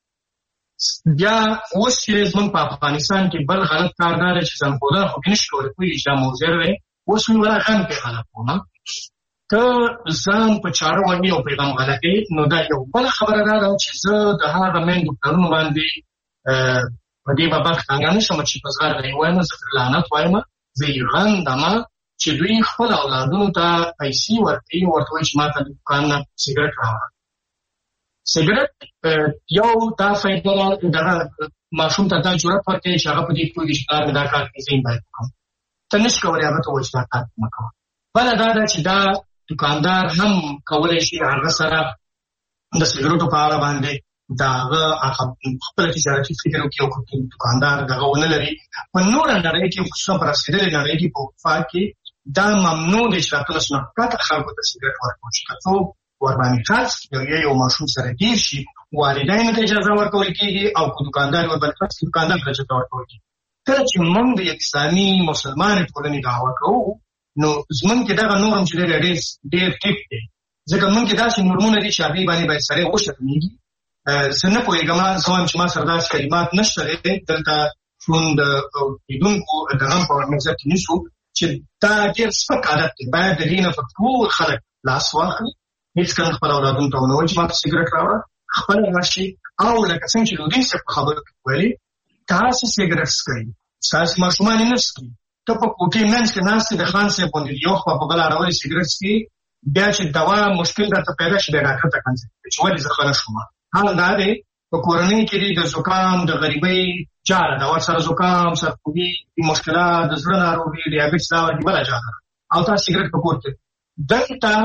بیا اوس چې زموږ په افغانستان کې بل غلط کار دا دی چې ځان ښودنه خو کې نه شي کولی، پوهېږي چې دا موضوع دی. اوس مې ولا غم کې غلط وم، که ځان په چاره وهي او پیغام غلطوي، نو دا یو بله خبره دا ده چې زه د هغه میندو پلرونو باندې په دې بابت ښکاره نه شم چې په زغرده یې وایم، زه ترې لعنت وایم، زه یې غندمه چې دوی خپل اولادونو ته پیسې ورکوي، ورته وایي چې ما ته د دوکان نه سګرټ راوړه. سګرټ یو دا فایده ده، دغه ماشوم ته دا جرأت ورکوي چې هغه په دې پوهېږي چې پلار مې دا کار کوي، زه یې باید وکړم. ته نه شي کولی هغه ته وایي چې دا کار مه کوه. بله دا ده چې دا دوکاندار هم کولی شي هغه سره د سګرټو په اړه باندې د هغه خپله تجارتي فکر وکړي، او دوکاندار دغه ونه لري. په نوره نړۍ کې، خصوصا په رسېدلې نړۍ کې، په اروپا کې دا ممنوع دی چې راتلس نه پرته خلکو ته سګرټ ورکول شي. که څوک ورباندې خرڅ کړي یو ماشوم سره ګیر شي، والدینو ته اجازه ورکول کېږي، او که دوکاندار ورباندې خرڅ کړي، دوکاندار ته اجازه ورکول کېږي. کله چې موږ د اسلامي مسلمانې ټولنې دعوه کوو، نو زموږ کې دغه نورم چې ډېر ډېر ډېر ټیټ دی، ځکه موږ کې داسې نورمونه دي چې هغې باندې باید سړی وشرمېږي. زه نه پوهېږم، زه وایم چې ما سره داسې کلمات نشته دی دلته ژوند لیدونکو د غم په نظر کې نیسو چې دا ډېر سپک عادت دی. باید د دې نه په ټول خلک لاس واخلي، هېڅکله خپل اولادونو ته ونه وایي چې ما ته سګرټ راوړه، خپله راشي. او لکه څنګه چې لودین صاحب په خبرو کې ویلي، تاسې سګرټ څښئ، ستاسې ماشومان یې نه څښي، ته په کوټې منځ کې ناست د خان صاحب غوندې یو خوا په بله اړولې سګرټ څښي، بیا چې دوا مشکل درته پیدا شي بیا ډاکټر ته کنسلټ کوي چې ولې زه ښه نه شوم. حال دا دی په کورنۍ کې د زکام د غریبۍ جاله ده، ورسره زکام، سرخوږي، مشکلات، د زړه ناروغي، ډیابیټس، دا ورته بله جاله ده، او تا سګرټ په کور کې دلته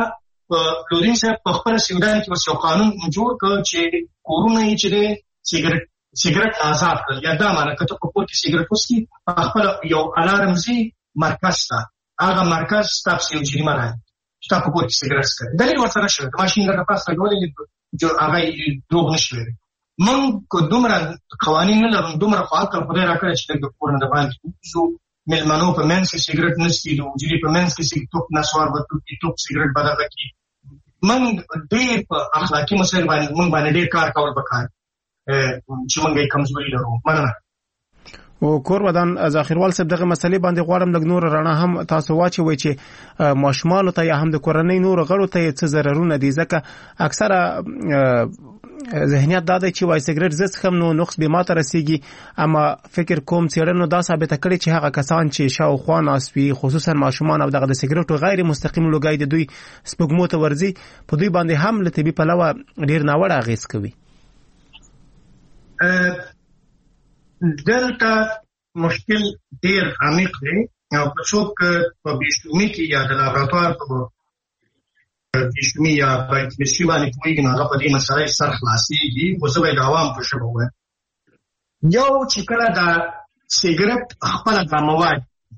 لودین صاحب په خپل سیودان کې اوس یو قانون جوړ کړ چې کورونه یې چې سیګریټ سیګریټ آزاد کړ. یا دا معنی کته په کور کې سیګریټ وسکي خپل یو الارم زی مرکز تا هغه مرکز تاسو یو جریمه راځي چې تاسو په کور کې سیګریټ څکئ. دلیل ورسره شوی د ماشين له پاسه ډولې جو هغه دوه نشوي. من کو دومره قوانین نه لرم دومره خو عقل خدای راکړي چې د کور نه باندې شو ملمنو په منځ کې سیګریټ نشي د وجري په منځ کې سیګریټ توپ نسوار وته کې توپ سیګریټ بدل کی من ډېر په اخلاقی مسایل باندې من باندې ډېر کار کول وکړ چې موږ کمزوري لرو. مننه. او کور ودان ذخیروال صاحب دغه مسلې باندې غواړم لګ نور رڼا هم تاسو واچوي چې ماشومان ته یا هم د کورنۍ نور غړو ته څه ضررونه دي ځکه اکثره ذهنیت دا دی چې وای سیګریټ زس هم نو نقص به ماته رسیږي اما فکر کوم چیرنو دا ثابت کړي چې هغه کسان چې شاوخوا ناسوي خصوصا ماشومان او دغه د سیګریټو غیر مستقیم لوګي د دوی سپګمو ته ورزي په دوی باندې هم لته په لوا ډیر ناوړه اغیز کوي. دلته مشکل ډیر عمیق دی او په څوک په بیشتومي کې یا د لابراتوار په بیشتومي یا بایوکیمستري باندې کوي نه په دې مسله سر خلاصيږي. خو زه به د عوام په شبه وایم یو چې کله دا سیګریټ خپل د مواد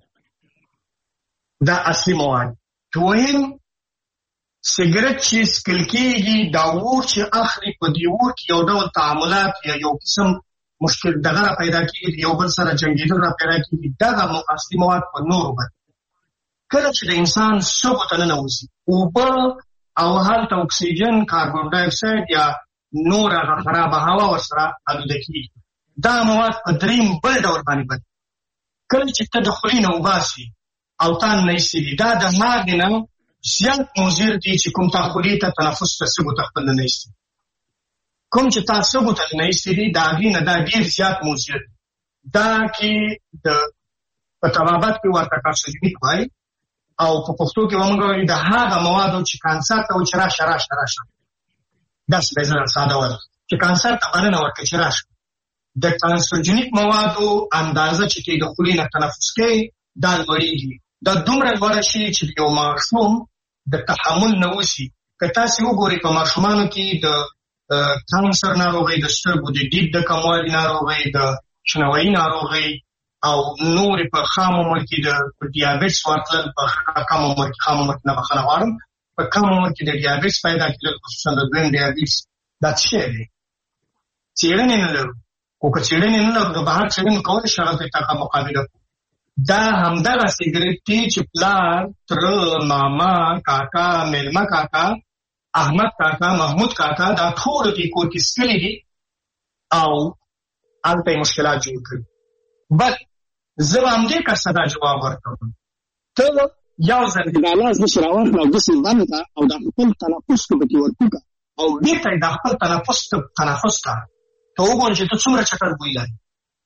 دا اصلي مواد دویم سیګریټ چې سکل کېږي دا ور چې اخري په دې ور کې یو ډول تعاملات یا یو قسم مشکل دغه پیدا کیږي یو بل سره جنگیدل را پیدا کیږي دغه اصلي مواد په نورو باندې کله چې د انسان سږو ته ننوځي اوبه او هلته اکسیجن کاربن ډای اکساید یا نور هغه خرابه هوا ورسره آلوده کیږي دا مواد په دریم بل ډول باندې بدل کله چې ته د خولې نه وباسي او تان نه ایستلي دا د هغې نه زیات مضر دي چې کوم تا خولې ته تنفس ته سږو ته خپل نه ایستلي کوم چې تاسو غوښتل ته نه ایستلي دا غي نه دا ډیر زیات مضر دا کې د په طبابت کې ورته کارسینوجنیک وای او په پښتو کې موږ وایو د هغه موادو چې کانسر ته و چې راشه راشه راشه دا څه زړه ساده وایي چې کانسر ته باندې ورکه چې راشه د کارسینوجنیک موادو اندازه چې د خولې نه تنفس کوي دا لوړیږي دا دومره لوړ شي چې یو ماشوم د تحمل نه وسی که تاسو وګورئ په ماشومانو کې د کانسر ناروغي د سترګو د دید د کموالي ناروغي د شنوایي ناروغي او نور په خام عمر کې د دیابیټس ورتل په کم عمر کې خام عمر نه بخښنه غواړم په کم عمر کې د دیابیټس پیدا کېدل خصوصا د دویم دیابیټس دا څه دی څېړنې نه لرو او که څېړنې نه لرو د بهر څېړنې کول شي هغه ته مقابله دا همدغه سیګریټ دی چې پلار تر ماما کاکا مېلمه کاکا احمد کاکا محمود کاکا دا ټول دې کور کې سکلي دي او البته مشکلات جوړ کړي بل زه هم دې کا صدا جواب ورکوم ته یو ځل د لاس نشي راوړل او د سیندان ته او د خپل تنفس ته به ورکوګه او دې ته د خپل تنفس ته تنفس ته ته وګورئ چې ته څومره چټک بوی لري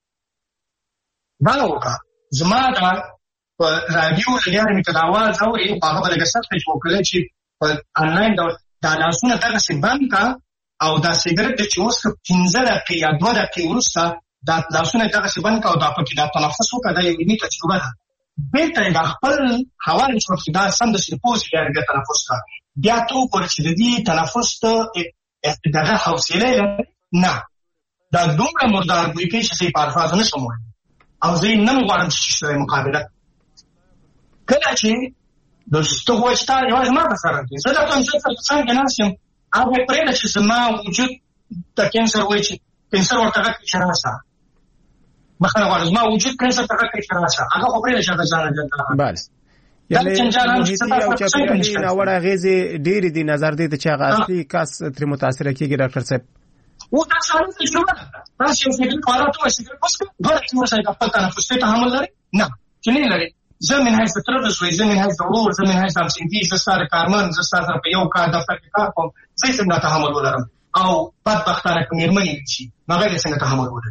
دا وکړه زما دا په رادیو لګیارې مې ته د اواز اوري هغه به لږ سخته چې وکړی چې په انلاین ډول دا لاسونه دغسې بند کا او دا سیګریټ دی چې اوس که پنځه دقیقې یا دوه دقیقې وروسته دا لاسونه دغسې بند کا او دا پکې دا تنفس وکړه دا یو علمي تجربه ده بېرته یې دا خپل هوا چې دا سمدستي د پوزې بیا بیا تنفس کا بیا ته وګوره چې د دې تنفس ته دغه حوصله لري نه دا دومره مردار بوی کوي چې زه یې په الفاظو نشم ویلی او زه یې نه غواړم چې سره مقابله کله چې د ته غواړې چې تا یوازې ما ته سره کړې زه درته وایم زه درته څنګه ناست یم هغه پرېږده چې زما وجود ته کینسر وایي چې کینسر ورته غږ کړي چې راشه بخښنه غواړم زما وجود کینسر ته غږ کړي چې راشه هغه خو پرېږده چې هغه ځانه جلده بله یعنې محیطي او چاپېریالي ناوړه اغېزې ډېرې دي نظر دې ته چې هغه اصلي کس ترې متاثره کېږي ډاکټر صاحب و دا سالم تجربه ده تاسو یو سیګریټ والا ته وایي سیګریټ وڅښه دوه دقیقې وروسته د خپل تنفس ته تحمل لري نه چې نه لري زه من حیث تربس وی زه من حیث د ورور زه من حیث همسنګي زه ستا د کارمن زه ستا سره په یو کار دفتر کې کار کوم زه یې څنګه تحمل ولرم او بدبختانه که مېرمنې شي هغه یې څنګه تحمل ولري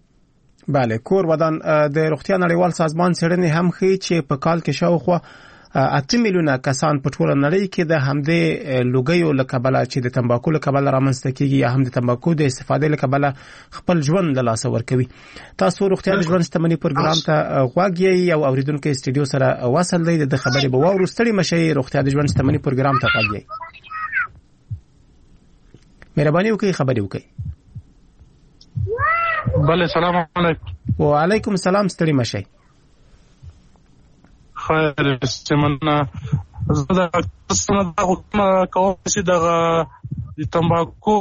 بله کور ودان د روغتیا نړیوال سازمان څېړنې هم ښیي چې په کال کې شاوخوا اته میلیونه کسان په ټوله نړۍ کې د همدې لوګیو له کبله چې د تمباکو له کبله رامنځته کیږي یا هم د تمباکو د استفادې له کبله خپل ژوند له لاسه ورکوي. تاسو روغتیا د ژوند شتمنۍ پروګرام ته غوږ یې او اوریدونکو استډیو سره وصل دی د خبرې به واورو. ستړي مشي روغتیا د ژوند شتمنۍ پروګرام ته غوږ یې. مهرباني وکړئ خبرې وکړئ. بله سلام علیکم. وعلیکم السلام. ستړي مشي. خیر سمنا زه د څنګه د حکومت کوم چې د تمباکو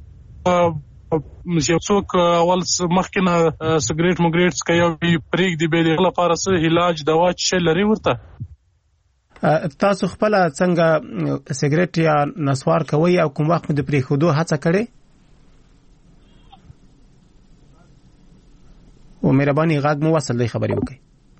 مشه څوک اول مخکنه سیګریټ مګریټس کوي پریک دی به د لپاره سره علاج دوا چې لري ورته. تاسو خپل څنګه سیګریټ یا نسوار کوي او کوم وخت د پریخودو هڅه کړئ؟ او مهرباني غږ مو وصل دی خبرې وکړئ.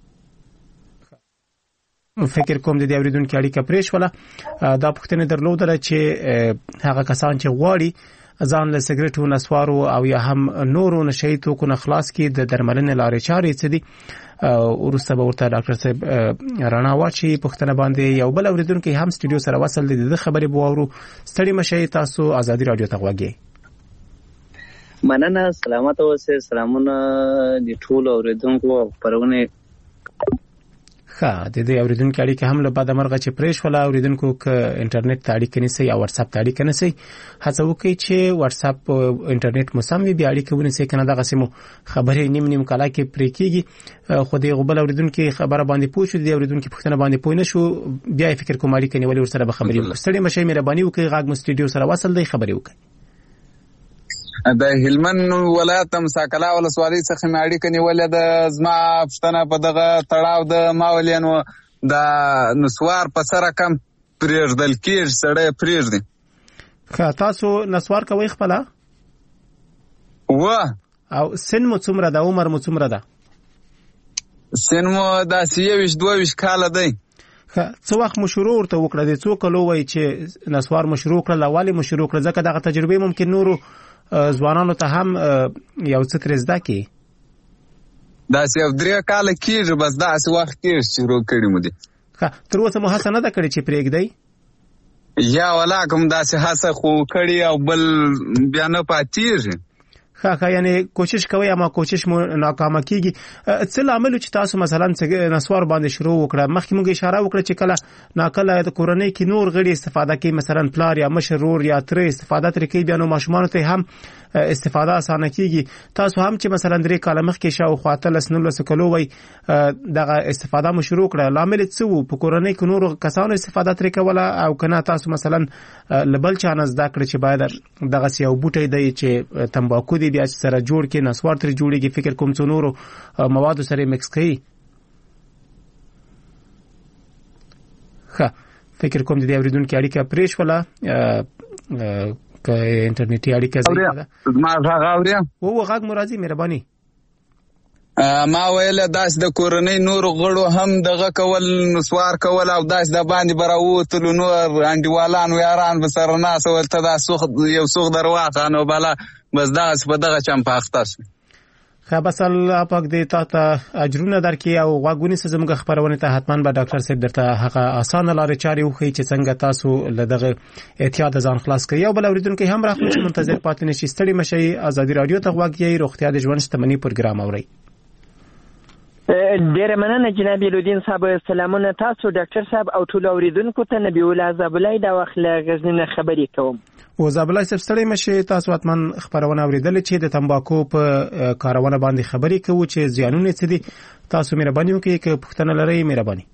فکر کوم د دې اوریدونکو اړیکه پرې شوله. دا پوښتنه درلودله چې هغه کسان چې غواړي ځان له سیګریټو نسوارو او یا هم نورو نشئی توکو نه خلاص کړي د درملنې لارې چارې څه دي وروسته به ورته ډاکټر صاحب رڼا واچي. پوښتنه باندې یو بل اوریدونکو هم سټډیو سره وصل دي د خبرې به واورو. ستړي مشي. تاسو ازادي رادیو ته غوږ یې. مننه. سلامت اوسئ. سلامونه د ټولو اوریدونکو خبرونه. ښه د دې اوریدونکو اړیکه هم له بعد مرغه چې پرې شوله. اوریدونکو ک انټرنیټ ته اړیکه نیسي یا واتس اپ ته اړیکه نیسي هڅه وکړئ چې واتس اپ انټرنیټ مو سم وي بیا اړیکه ونیسئ کنه دغه سیمو خبرې نیم نیم کلا کې پرې کیږي. خو دې غبل اوریدونکو خبره باندې پوه شو دې اوریدونکو پوښتنه باندې پوه نه شو بیا فکر کوم اړیکه نیولې ورسره به خبرې وکړو. ستړي مشي. مهرباني وکړئ غاګ مو سټډیو سره وصل دی خبرې وکړئ. د هلمند ولایت مساکلا ولسوالۍ څخه مې اړیکه نیولې ده. زما پوښتنه په دغه تړاو د ماولینو د نسوار په سره کم پرېږدل کېږي سړی پرېږدي. ښه تاسو نسوار کوئ خپله؟ و او سن مو څومره ده؟ عمر مو څومره ده؟ سن مو داسې یوویشت دوه ویشت کاله دی. ښه څه وخت مو شروع ورته وکړه؟ د څو کلو وایي چې نسوار مو شروع کړل؟ ولې مو شروع کړل؟ ځکه دغه تجربې ممکن نورو ځوانانو ته هم یو څه ترې زده کړي. داسې یو درې کاله کېږي بس داسې وخت کېږي چې شروع کړي مو دي. ښه تر اوسه مو هڅه نه ده کړې چې پرېږدئ؟ یا ولا کوم داسې هڅه خو کړي او بل بیا نه پاتېږي. ښه ښه یعنې کوشش کوئ اما کوشش مو ناکامه کېږي. څه لامل چې تاسو مثلا نسوار باندې شروع وکړه؟ مخکې موږ اشاره وکړه چې کله ناکله د کورنۍ کې نور غړي استفاده کوي مثلا پلار یا مشر ورور یا تره استفاده ترې کوي بیا نو ماشومانو ته هم استفاده اسانه کیږي. تاسو هم چې مثلا درې کاله مخکې شاوخوا اتلس نولس کلو وای دغه استفاده مو شروع کړه لامل څه وو؟ په کورنۍ کې نورو کسانو استفاده ترې کوله او کنه تاسو مثلا لبل چا نه زده کړ چې باید دغه یو بوټی دی چې تمباکو دی بیا سره جوړ کې نسوار ترې جوړیږي فکر کوم څو نورو مواد سره مکس کوي. ښه فکر کوم د دې اوریدونکو اړیکه پرې شوله که انټرنیټي اړیکه ضعیفه ده. ما غږ اوریا او غږ مو راځي مهرباني. ما ویل داس د کورنۍ نور غړو هم دغه کول نسوار کول او داس د باندې براوتلو نور انډیوالان و یاران به سره ناس ولته دا سوخ یو سوخ درواخه نو بالا بس داس په دغه چم پاخته شو. خا بس الله پاک دې تا ته اجرونه درکې او غوګونی سره زموږ خبرونه ته حتمان به ډاکټر صاحب درته هغه اسانه لارې چارې وخی چې څنګه تاسو له دغه احتیاط ځان خلاص کړئ. او بل اوریدونکو هم راخلو چې منتظر پاتې نشئ. ستړي مشئ. ازادي رادیو ته غوږ یې روغتیا د ژوند شتمنۍ پروګرام اورئ. ډیره مننه جناب الودین صاحب. سلامونه تاسو ډاکټر صاحب او ټول اوریدونکو ته. نبی الله زابلای دا وخت له غزنی خبرې کوم. او زابلای صاحب ستړي مشئ. تاسو اتمن خبرونه اوریدل چې د تمباکو په کارونه باندې خبرې کوو چې زیانونه څه دي. تاسو مهرباني وکړئ که پوښتنه لرئ مهرباني.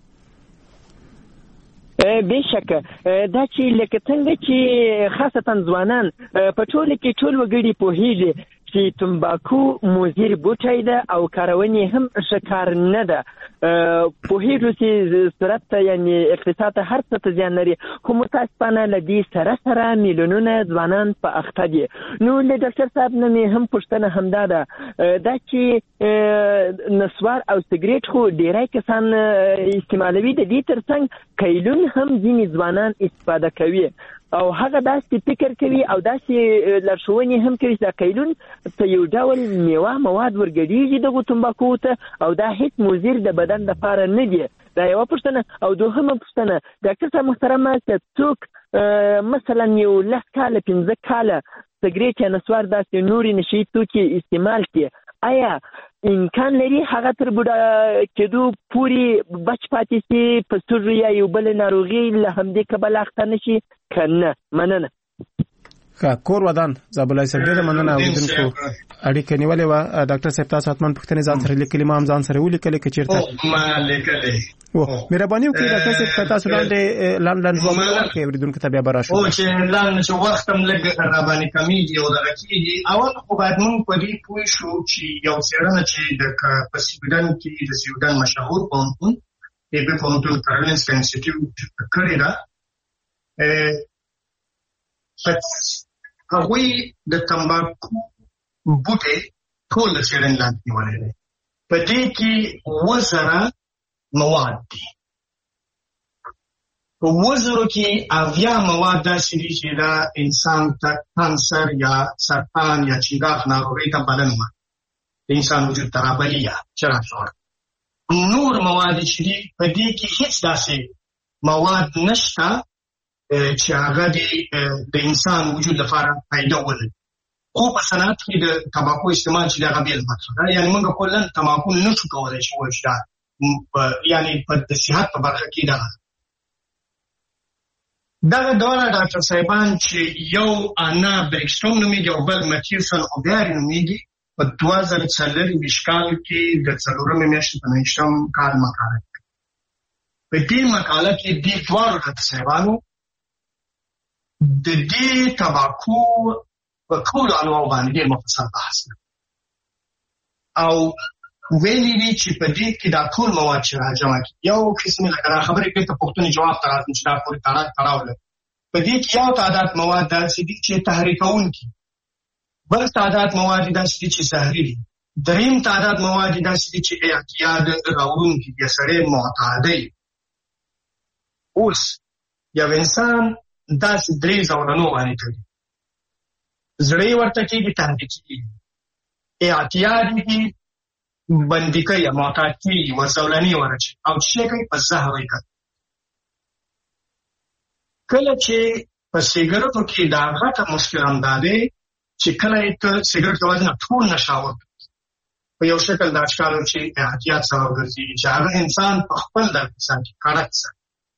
بشک دا چې لکه څنګه چې خاصتا ځوانان په ټوله کې ټول وګړي پوهیږي چې تمباکو مضر بوټی ده او کارونه هم ښه کار نه ده. پوهیږو چې صورت ته یعنی اقتصاد ته هر څه ته زیان لري خو متاسفانه له دې سره سره میلیونونه ځوانان په اخته دي. نو له ډاکټر صاحب نه مې هم پوښتنه همدا ده دا چې نسوار او سګریټ خو ډیری کسان استعمالوي د دې ترڅنګ کیلون هم ځینې ځوانان استفاده کوي او هغه داسې فکر کوي او داسې لارښوونې هم کوي چې کیلون په یو ډول میوه مواد ورګډېږي دغه تمباکو ته او دا هیڅ مضر د بدن لپاره نه دي. دا یوه پوښتنه. او دوهمه پوښتنه ډاکټر صاحب محترمه که څوک مثلا یو لس کاله پنځه کاله سګرېټ یا نسوار داسې نورې نشهیي توکي استعمال کړي آیا امکان لري هغه تر بوډا کېدو پورې بچ پاتې شي په سږو یا یو بلې ناروغي له همدې کبله اخته نه شي که نه؟ مننه. ښه کور ودان زابلای صاحب ډېره مننه. اورېدونکو اړیکه نیولې وه. ډاکټر صاحب تاسو حتما پوښتنې ځان سره لیکلي، ما هم ځان سره ولیکلې که چېرته ما لیکلې. مهرباني وکړئ ډاکټر صاحب که تاسو لاندې لنډ لنډ ځوابونه ورکړئ اورېدونکو ته بیا به راشو. او چې لاندې چې وخت هم لږ راباندې کمیږي او دغه کېږي. اول خو باید موږ په دې پوه شو چې یو څېړنه چې د په سویډن کې د سویډن مشهور پوهنتون ایبي پوهنتون کارولینسکا انسټیټیوټ کړې ده، هغوی د تمباکو بوټي ټول د څېړنې لاندې نیولې دي. په دې کې اووه زره مواد دي. په اووه زرو کې اویا مواد داسې دي چې دا انسان ته کانسر یا سرطان یا چنګاښ ناروغۍ ته بلنه ورکوي، د انسان وجود ته رابلي یا چراغ جوړوي. نور مواد چې دي په دې کې هېڅ داسې مواد نشته چې هغه د انسان وجود لپاره فایده ولري. خو په صنعت کې د تمباکو استعمال چې دغه بېل مطلب ده، یعنې موږ کلا تمباکو نه شو کولی چې ووایو چې دا یعنې د صحت په برخه کې دغه دغه دواړه ډاکټر صاحبان چې یو انا بریکسټوم نومېږي او بل متیوسن اوګاري نومېږي، په دوه زره څلرویشت کال کې د څلورمې میاشتې په نهه کال مقاله کوي. په دې مقاله کې دې دواړو ډاکټر صاحبانو د دې تمباکو په ټولو انواعو باندې ډېر مفصل بحث کوي او ویلي دي چې په دې کې دا ټول مواد چې راجمع کړي یو قسم لکه دا خبرې بېرته پوښتنې جواب ته راځم چې دا پورې تړاو لري. په دې کې یو تعداد مواد داسې دي چې تحریکوونکي، بل تعداد مواد داسې دي چې زهري دي، دریم تعداد مواد داسې دي چې اعتیاد راوړونکي دي، سړی معتادی. اوس یو انسان داسې درې ځورنو باندې کوي، زړه یې ورته کېږي، تندې کېږي، اعتیاد یې بندي کوي، معتاد کېږي، ورزولنې ورچي او چې کوي په زهر یې کوي. کله چې په سیګرټو کې دا غټه مشکل هم دا دی چې کله یې ته سیګرټ یوازې نه ټول نشه ورکوي، په یو شکل دا ښکاري چې احتیاط سبب ګرځي چې هغه انسان په خپل درد انسان کې کړک سره.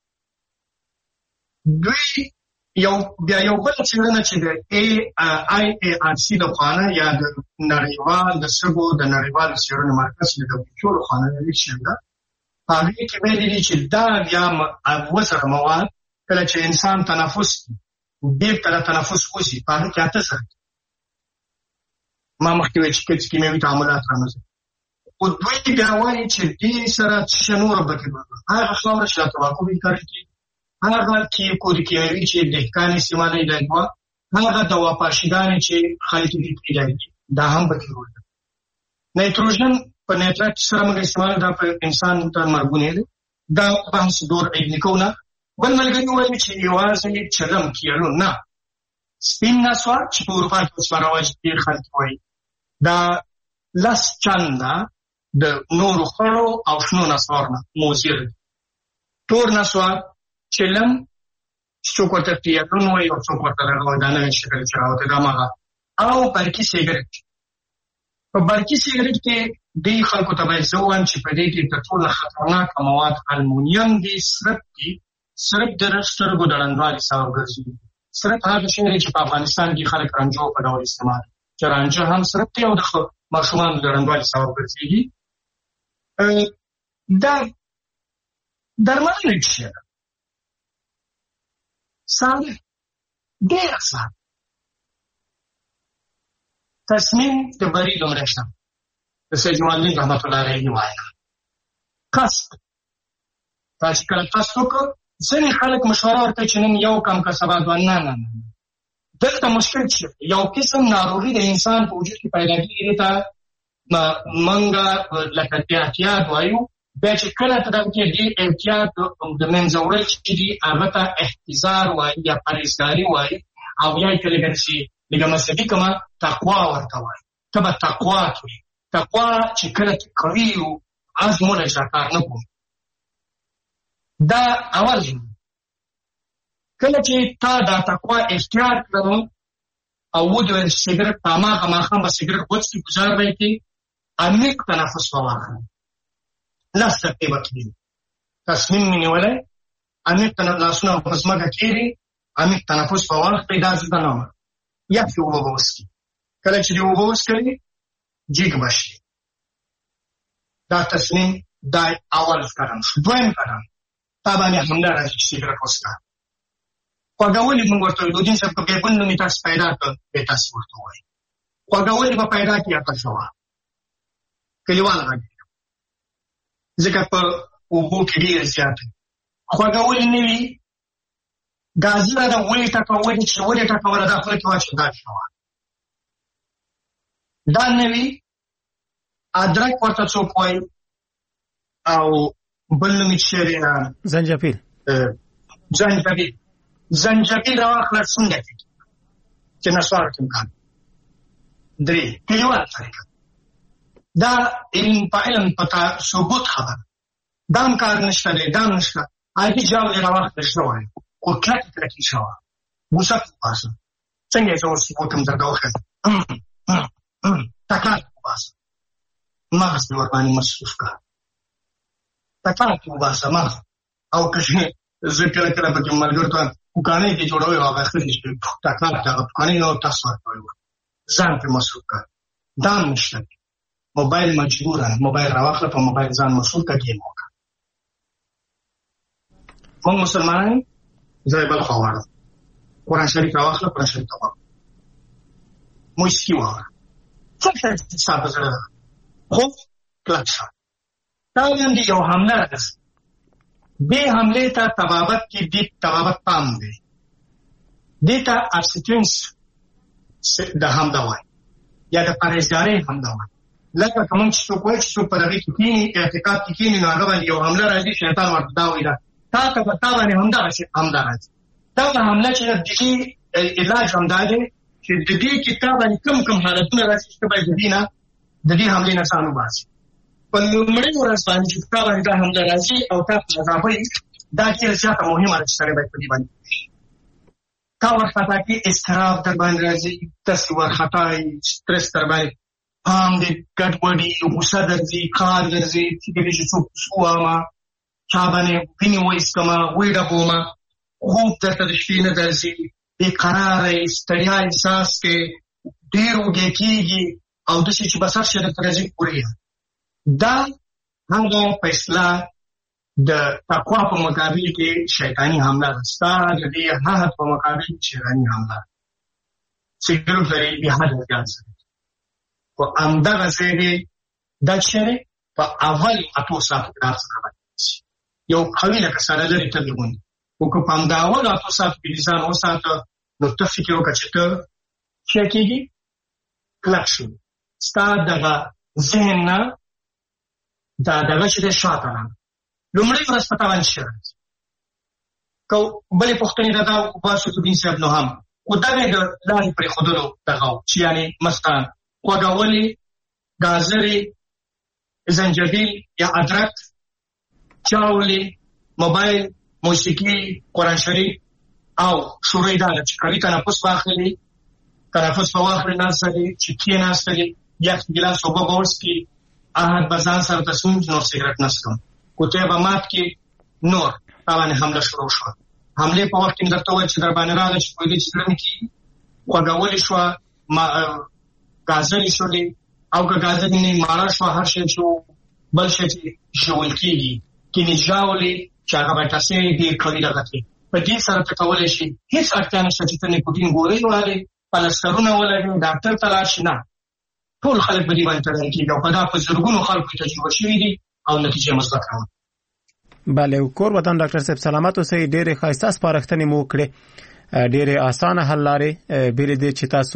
دوی یو بیا یو بل څېړنه چې د ای آی ای آر سي د خانه یا د نړیوال د سږو د نړیوال څېړنې مرکز د دبلیو له خانه لیک شوې ده، په هغې کې ویلي دي چې دا بیا اووه زره مواد کله چې انسان تنفس بېرته د تنفس وځي په هغې کې اته زره ما مخکې وایي چې کیمیاوي تعاملات رامنځته. خو دوی بیا وایي چې دې سره څه نوره پکې به هغه خاوره چې د تمباکو بیکاري کېږي، هغه کې کورکیاوي چې دهقان استعمالوي دا دوه، هغه دوا پاشیدانې چې خلک دې پیژني دا هم پکې رول لري. نایتروجن په نیټرایټ سره موږ استعمال دا په انسان ته مرګونی دی، دا بحث دور علمي کوو نه. بل ملګري وایي چې یوازې چلم کیلو نه، سپین نسوار چې په اروپا کې اوس په رواج ډېر خلک وایي دا لس چنده د نورو خړو او شنو نسوار نه مضر دی. تور نسوار چلم څوک ورته پیرون وایي او څوک ورته دغه دا نوی شکل چې راوتی دا هماغه او برقي سیګرټ. په برقي سیګرټ کې دې خلکو ته باید زه ووایم چې په دې کې تر ټولو خطرناکه مواد المونیم دي، سرب دي. سرب د سترګو د ړندوالي سبب ګرځي. سرب هغه شی دی چې په افغانستان کې خلک رنجو په ډول استعمال چې رانجه هم سرب دی او د ماشومانو د ړندوالي سبب ګرځېږي. دا درملنه شی ده ساده، ډېر ساده. تصمیم د بري دومره شته د سید جمال الدین رحمت الله علیه وایي قصد. تا چې کله قصد وکړو ځینې خلک مشوره ورکوي چې نن یو کم که سبا دوه. نه نه نه دلته مشکل چې یو قسم ناروغي د انسان په وجود کې پیدا کېږي ته موږ لکه احتیاط وایو. بیا چې کله ته دغه کې دې احتیاط د منځه وړل چې دي هغه ته احتضار وایي یا پرهیزګاري وایي او یا یې که لږه داسې لږه مذهبي کمه تقوا ورته وایي. ته به تقوا کوې. تقوا چې کله ته کوي او عزم ولرې چې دا کار نه کوم دا اول کله چې تا دا تقوا اختیار کړو او ودوی سیګرټ تاماغه ماخام به سیګرټ وڅکي گزار به کې عمیق تنفس وواخلي لس دقیقې وکړي تصمیم مې نیولی عمیق لاسونه په ځمکه کېږدي عمیق تنفس به واخلي دا زده نه وه یخې اوبه به وڅکي کله چې دې اوبه وڅکوي جګ به شي دا تصمیم دا اول قدم شو دویم قدم تا باندې همدا راځي چې سیګرټ وڅکه خواږولي موږ ورته وایو دودین صاحب که بېبل نومې تاسو پیدا کړ بیا تاسو ورته وایي خواږولي به پیدا کړي عقل شوه کلیوال غږ ځکه په اوبو کې ډېر زیات دی خواږولي نه وي ګازونه د ولې ټکولې چې ولې ټکوله دا خوله کې واچوه دا شوه دا نه وي ادرک ورته څوک وایي او بل نوم یې چې دی زنجبیل زنجبیل زنجبیل راواخله څنګه کېږي چې نسوار کې امکان درې کلیوال طریقه دا علم په علم په ثبوت خبره دا هم کار نشته دی دا هم نشته عادي جاول یې راواخله شوی خو کلکې کلکې شوه غوسه وباسه څنګه یې زه اوس ثبوت هم درته وښیم تکرار وباسه مغز مې ورباندې مصروف کړه تکرار وباسه مغز او که زه کله کله پکې ملګرو ته پوکانۍ کې جوړوي او هغه اخلي چې تکرار دغه پوکانۍ نو تاسو ورکوئ ځان پرې مصروف کړه دا هم نشته موبایل مجبوره موبایل راواخله په موبایل ځان مصروف کړه ګیم وکړه موږ مسلمانان زه یې بل خوا واړم قرآن شریف راواخله قرآن شریف ته واړم موسیقي واوره څه شی ستا په زړه ده خوب کلک شه دا باندې یو حمله ده دې حملې ته طبابت کې دې طبابت پام دی دې ته ابسټینس د حمله وایي یا د پرهیزګارۍ حمله وایي لکه که موږ چې څوک وایي چې څوک په دغې کې کښېني اعتقاد کې کښېني نو هغه باندې یو حمله راځي شیطان ورته دا وایي تا ته په تا باندې همدغسې حمله راځي دغه حمله چې د دې علاج همدا دی چې د دې کې تا باندې کوم کوم حالتونه راځي چې ته باید د دې نه د دې حملې نه ځان وباسي په لومړۍ ورځ باندې چې تا باندې دا حمله راځي او تا په عذابوي دا ډېره زیاته مهمه ده چې سړی باید په دې باندې تا ورخطا کې اضطراب در باندې راځي داسې ورخطایي سټرس در باندې پام دې ګډوډي غوسه درځي کار درځي چې کېدای شي څوک وواما چا باندې وینې وایستمه ویې ډبومه خوب درته د شپې نه درځي بېقراره یې ستړیا احساس کې ډېر وږی کېږي او داسې چې بسر شي درته راځي پورې دا هغه په اصلاح د تقوا په مقابل کې شیطاني حمله ده ستا د دې حد په مقابل کې شیطاني حمله سیګرټ لري بې حده زیات سره خو همدغه ځای دی دا چې دی په اول اتو ساعتو کې دا څه یو قوي لکه سره لري تبې غوندې خو که په همدا اول اتو ساعتو کې دې ځان وساته نو ته فکر وکړه چې ته څه کېږي کلک شو ستا دغه ذهن نه دا دغه چې دی شاته راغله لومړۍ ورځ په تا باندې څه راځي که بلې پوښتنې راته وباسو دین صاحب نو هم خو دا به د لارې پرېښودلو دغه و چې یعنې مثلا خوږولې ګازرې زنجبیل یا ادرک چاولې موبایل موسیقي قرآن شریف او شروع دا ده چې قوي تنفس واخلي تنفس به واخلي ناسته دي چې کښېناسته دي یخ ګیلاس اوبه به وڅکي احد به ځان سره تصمیم نور سګرټ نه څکم کوټې به مات کړي نور تا باندې حمله شروع شوه حملې په وخت کې مې درته وویل چې در باندې راغله چې پوهېدې چې زړه مې کېږي خوږولې شوه ګازرې شولې او که ګازرې نه ماړه شوه هر شی شو بل شی چې ژول کېږي کینې ژاولې چې هغه به ټسې ډېر قوي دغه کړي په دې سره ته کولی شي هېڅ اړتیا نشته چې ته نیکوټین ګولۍ والې پلسټرونه ولګې ډاکټر ته لاړ شي نه ټول خلک په دې باندې تداوي کېږي او په دا په زرګونو خلکو تجربه شوي دي او نتیجه مثبت راوړي بله کور وطن ډاکټر صاحب سلامت اوسئ ډېرې ښایسته سپارښتنې مو وکړې ډېرې اسانه حل لارې بېلې دې چې تاسو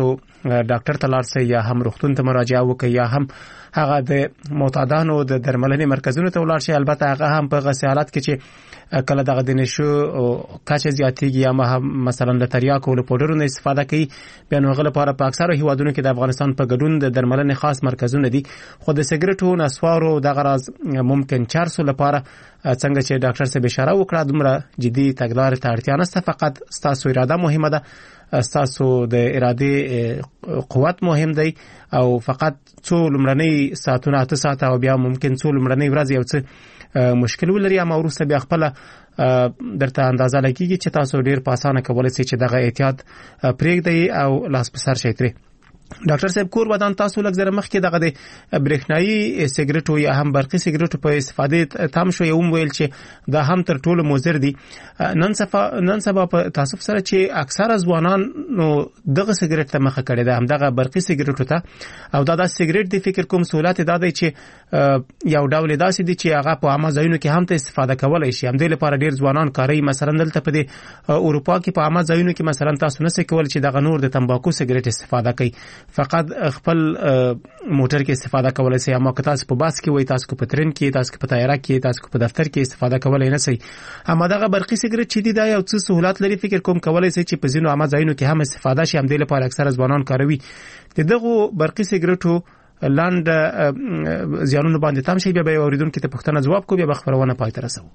ډاکټر ته لاړ شئ یا هم روغتون ته مراجعه وکړئ یا هم هغه د معتادانو د درملنې مرکزونو ته ولاړ شئ. البته هغه هم په غسی حالت کې چې کله دغه د نشو کچه زیاتېږي یا مثلا د تریاکو او پودرونو استفاده کوي، بیا نو هغه لپاره په اکثره هیوادونو کې د افغانستان په ګډون د درملنې خاص مرکزونه دي. خو د سګریټو نسوارو دغه راز ممکن چارسو لپاره څنګه چې ډاکټر صاحب اشاره وکړه دومره جدي تګلارې ته اړتیا نشته، فقط ستاسو اراده مهمه ده، ستاسو د ارادې قوت مهم دی او فقط څو لمړنۍ ساعتونه اته ساعته او بیا ممکن څو لمړنۍ ورځې یو څه مشکل ولري، اما وروسته بیا خپل درته اندازه لګیږي چې تاسو ډیر په اسانه کولای شئ چې دغه احتیاط پرېږدئ او لاس په سر شئ ترې. ډاکټر صاحب کور ودان تاسو لږ زره مخکې دغه د برېښنایي سګریټو یا هم برقي سګریټو په استفادې تام شو، یو ویل چې دا هم تر ټولو مضر دي. نن سبا نن سبا په تاسو سره چې اکثره ځوانان نو دغه سګریټ ته مخه کړي ده، هم دغه برقي سګریټو ته، او دا د سګریټ د فکر کوم سہولت دا دی چې یو ډول داسې دي چې هغه په عامه ځایونو کې هم ته استفاده کولای شي. هم د لپاره ډیر ځوانان کاروي، مثلا دلته په اروپا کې په عامه ځایونو کې مثلا تاسو نه سئ کولای چې دغه نور د تمباکو سګریټ استفاده کوي، فقط خپل موټر کې استفاده کولای شي. اما که تاسو په باس کې وای، تاسو په ترن کې، تاسو په طیاره کې، تاسو په دفتر کې استفاده کولای نه شي. اما دغه برقي سګریټ چې دی دا یو څه سہولت لري، فکر کوم کولای شي چې په ځینو عامه ځایونو کې هم استفاده شي. هم د لپاره اکثره ځوانان کاروي. دغه برقي سګریټو لاند زیانونو باندې تام شي، بیا به اوریدونکو ته پوښتنه جواب کو، بیا به خبرونه پای ته رسو.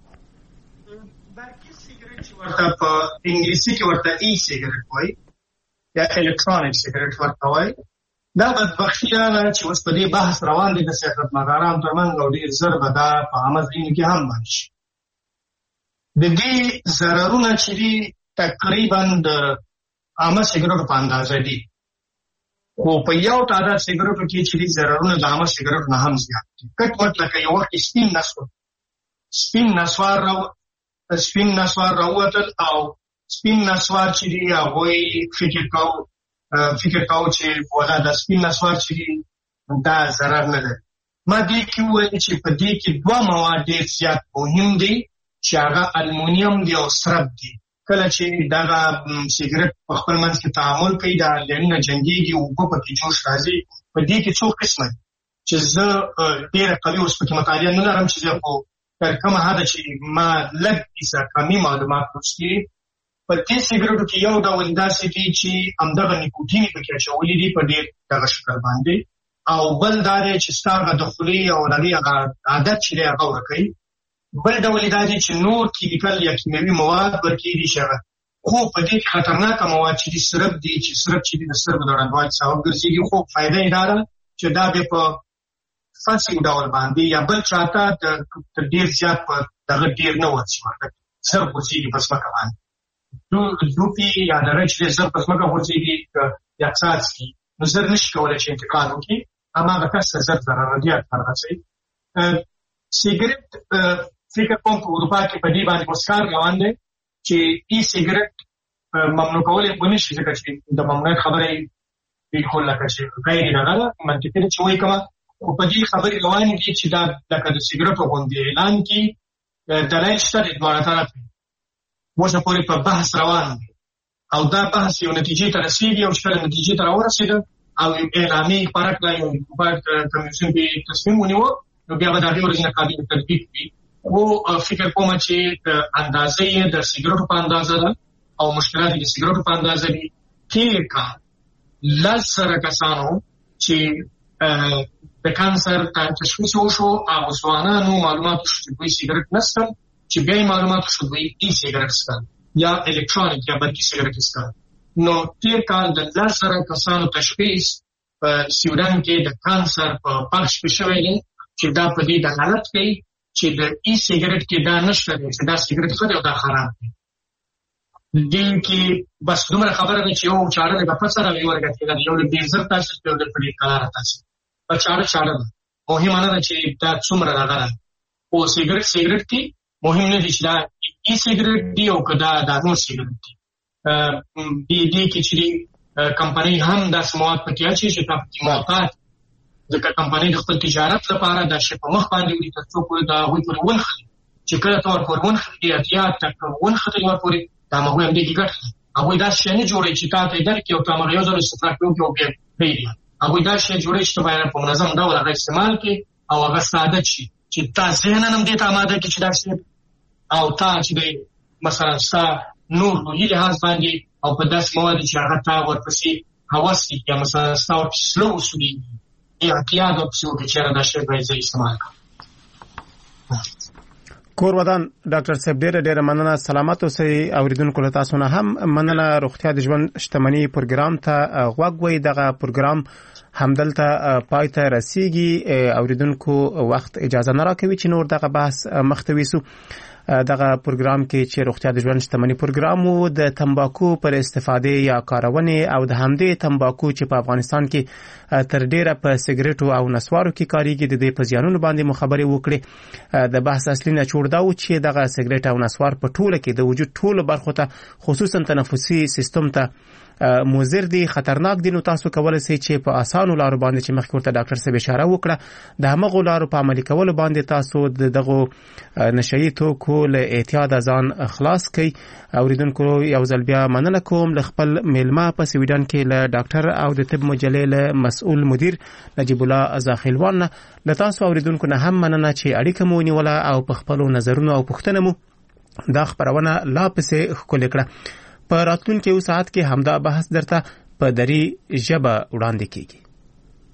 برقي سګریټ ورته په انګلیسي کې ورته ای سګریټ وایي یا الکترونیک سګریټ ورته وایي. دا بدبختي ده چې اوس په دې بحث روان دي د سیاستمدارانو ترمنځ او ډېر ژر به دا په عامه ځایونو کې هم بند شي. د دې ضررونه چې دي تقریبا د عامه سګریټو په اندازه دي، خو په یو تعداد سګریټو کې چې دي ضررونه د عامه سګریټو نه هم زیات دي. کټ مټ لکه یو وخت سپین نسوار سپین نسوار راو سپین نسوار راووتل او سپین نسوار چې دي هغوی فکر کوو فکر کاو چې ولا د سپین نسوار چې دا ضرر نه لري. ما دې کې وایي چې په دې کې دوه مواد ډېر زیات مهم دي چې هغه المونیم دی او سرب دی. کله چې دغه سګریټ په خپل منځ کې تعامل کوي دا لنه جنګيږي او په کې جوش راځي. په دې کې څو قسمه چې زه ډېر قوي اوس په مطالعه نه لرم چې زه په تر کومه حد چې ما لږ کیسه کمی معلومات وشتي. په دې سګریټو کې یو ډول داسې دي چې همدغه نیکوټین پکې اچولي دي په ډېر دغه شکل باندې، او بل دا دی چې ستاسو د خولې او د دې عادت چې دی هغه ورکوي. بل ډول دا دی چې نور کیمیکل یا کیمیاوي مواد ورکېږي چې هغه خو په دې خطرناکه مواد چې دي سرب دي چې سرب چې دي د سترګو د ړندوالي سبب ګرځېږي. خو فایده یې دا ده چې دا بیا په فاسي ډول باندې یا بل چاته د ډېر زیات په دغه ډېر نه ورځي ورته سر ګرځېږي په ځمکه باندې. دوپی یا درې چې زر په ځمکه ورځېږي یا څاڅکي نو زر نشي کولی چې انتقال وکړي، اما هغه کس ته زر ضرر رادیات ورغځوي. سګریټ فکر کوم په اروپا کې په دې باندې اوس کار روان دی چې ای سګریټ ممنوع کول یې ونشي، ځکه چې د ممنوعیت خبره یې بالکل لکه چې غیر دغه ده منطقي ده چې وایي کومه، خو په دې خبرې روانې دي چې دا لکه د سګریټو غوندې اعلان کړي. دلایل شته د دواړه طرفه اوسه پورې په بحث روان دی او دا بحث یو نتیجې ته رسېږي او چې کله نتیجې ته راورسېده او اعلامیې خپاره کړه یو باید کمیسیون پرې تصمیم ونیوه، نو بیا به د هغې ورځې نه قابل تطبیق وي. خو فکر کومه چې اندازه یې د سګریټو په اندازه ده او مشکلات یې د سګریټو په اندازه دي. تېر کال لس زره کسانو چې د کانسر تشخیص وشو او ځوانانو معلومات شو چې دوی سګریټ نه څښل، چې بیا یې معلومات شو دوی ای سګریټ څښل یا الکترونیک یا برقي سګریټ څښل. نو تېر کال د لس زره کسانو تشخیص په سویډن کې د کانسر په پخش کې شوی دی چې دا په دې دلالت کوي چې د ای سګریټ کې دا نشته دی چې دا سګریټ ښه دی او دا خراب دی. دې کې بس دومره خبره ده چې یو چاره د غفلت سره وی ورګټي یو د بیزر تاسو په د پرې کار تاسو په چاره چاره مهمه نه ده چې دا څومره راغله او سګریټ سګریټ کې مهم نه دي چې دا ای سګریټ دی او کدا دا نو سګریټ دی. دې دې کې چې کمپنۍ هم د سموات پکې اچي چې تاسو موقعات ځکه کمپنۍ د خپل تجارت لپاره د شپ مخ باندې وړي تر څو پورې دا وایي پر ونخلي چې کله تور پر ونخلي اتیا تک ونخلي ور پورې دا مو هم دې ګټه هغه دا شی نه جوړي چې تاسو یې درکې او تاسو یو ځل استفراق وکړئ او پیدا هغه دا شی جوړي چې باید په منظم ډول هغه استعمال کړي او هغه ساده شي چې تاسو ذهن هم دې ته آماده کړي چې دا شی او تاسو چې مثلا تاسو نور روحي لحاظ باندې او په داس مواد چې هغه تاسو ورپسې حواس یا مثلا تاسو سلو سولي احتیاط او څو چې دا شی باید استعمال کړئ. کور ودان ډاکټر صاحب ډېر ډېر مننه. سلامات اوسئ. اوریدونکو له تاسو نه هم مننه. روغتیا د ژوند شتمنۍ پروګرام ته غوږ وئ. دغه پروګرام همدلته پای ته رسیږي. اوریدونکو وخت اجازه نه راکوي چې نور دغه بحث مخته ویسو. دغه پروګرام کې چې روغتیا د ژوند شتمنۍ پروګرام وو د تمباکو پر استفاده یا کارونې او د همدې تمباکو چې په افغانستان کې تر ډیره په سیګریټو او نسوارو کې کاریږي د دې په زیانونو باندې مو خبرې وکړې. د بحث اصلي نچوړ دا و چې دغه سیګریټ او نسوار په ټوله کې د وجود ټولو برخو ته خصوصا تنفسي سیستم ته مضر دي، خطرناک دي. نو تاسو کولای شئ چې په اسانو لارو باندې چې مخکې ورته ډاکټر صاحب اشاره وکړه د همغو لارو په عملي کولو باندې تاسو دغه نشئی توکو له اعتیاد ځان خلاص کړئ. اوریدونکو یو ځل بیا مننه کوم له خپل میلمه په سویډن کې له ډاکټر او د طب مجلې له مسؤل مدیر نجیب الله زاخیلوان نه له تاسو اوریدونکو نه هم مننه چې اړیکه مو ونیوله او په خپل نظرونو او پوښتنو مو دا خبرونه لا پسې ښکلې کړه. په راتلونکي یو ساعت کې همدا بحث درته په دری ژبه وړاندې کیږي.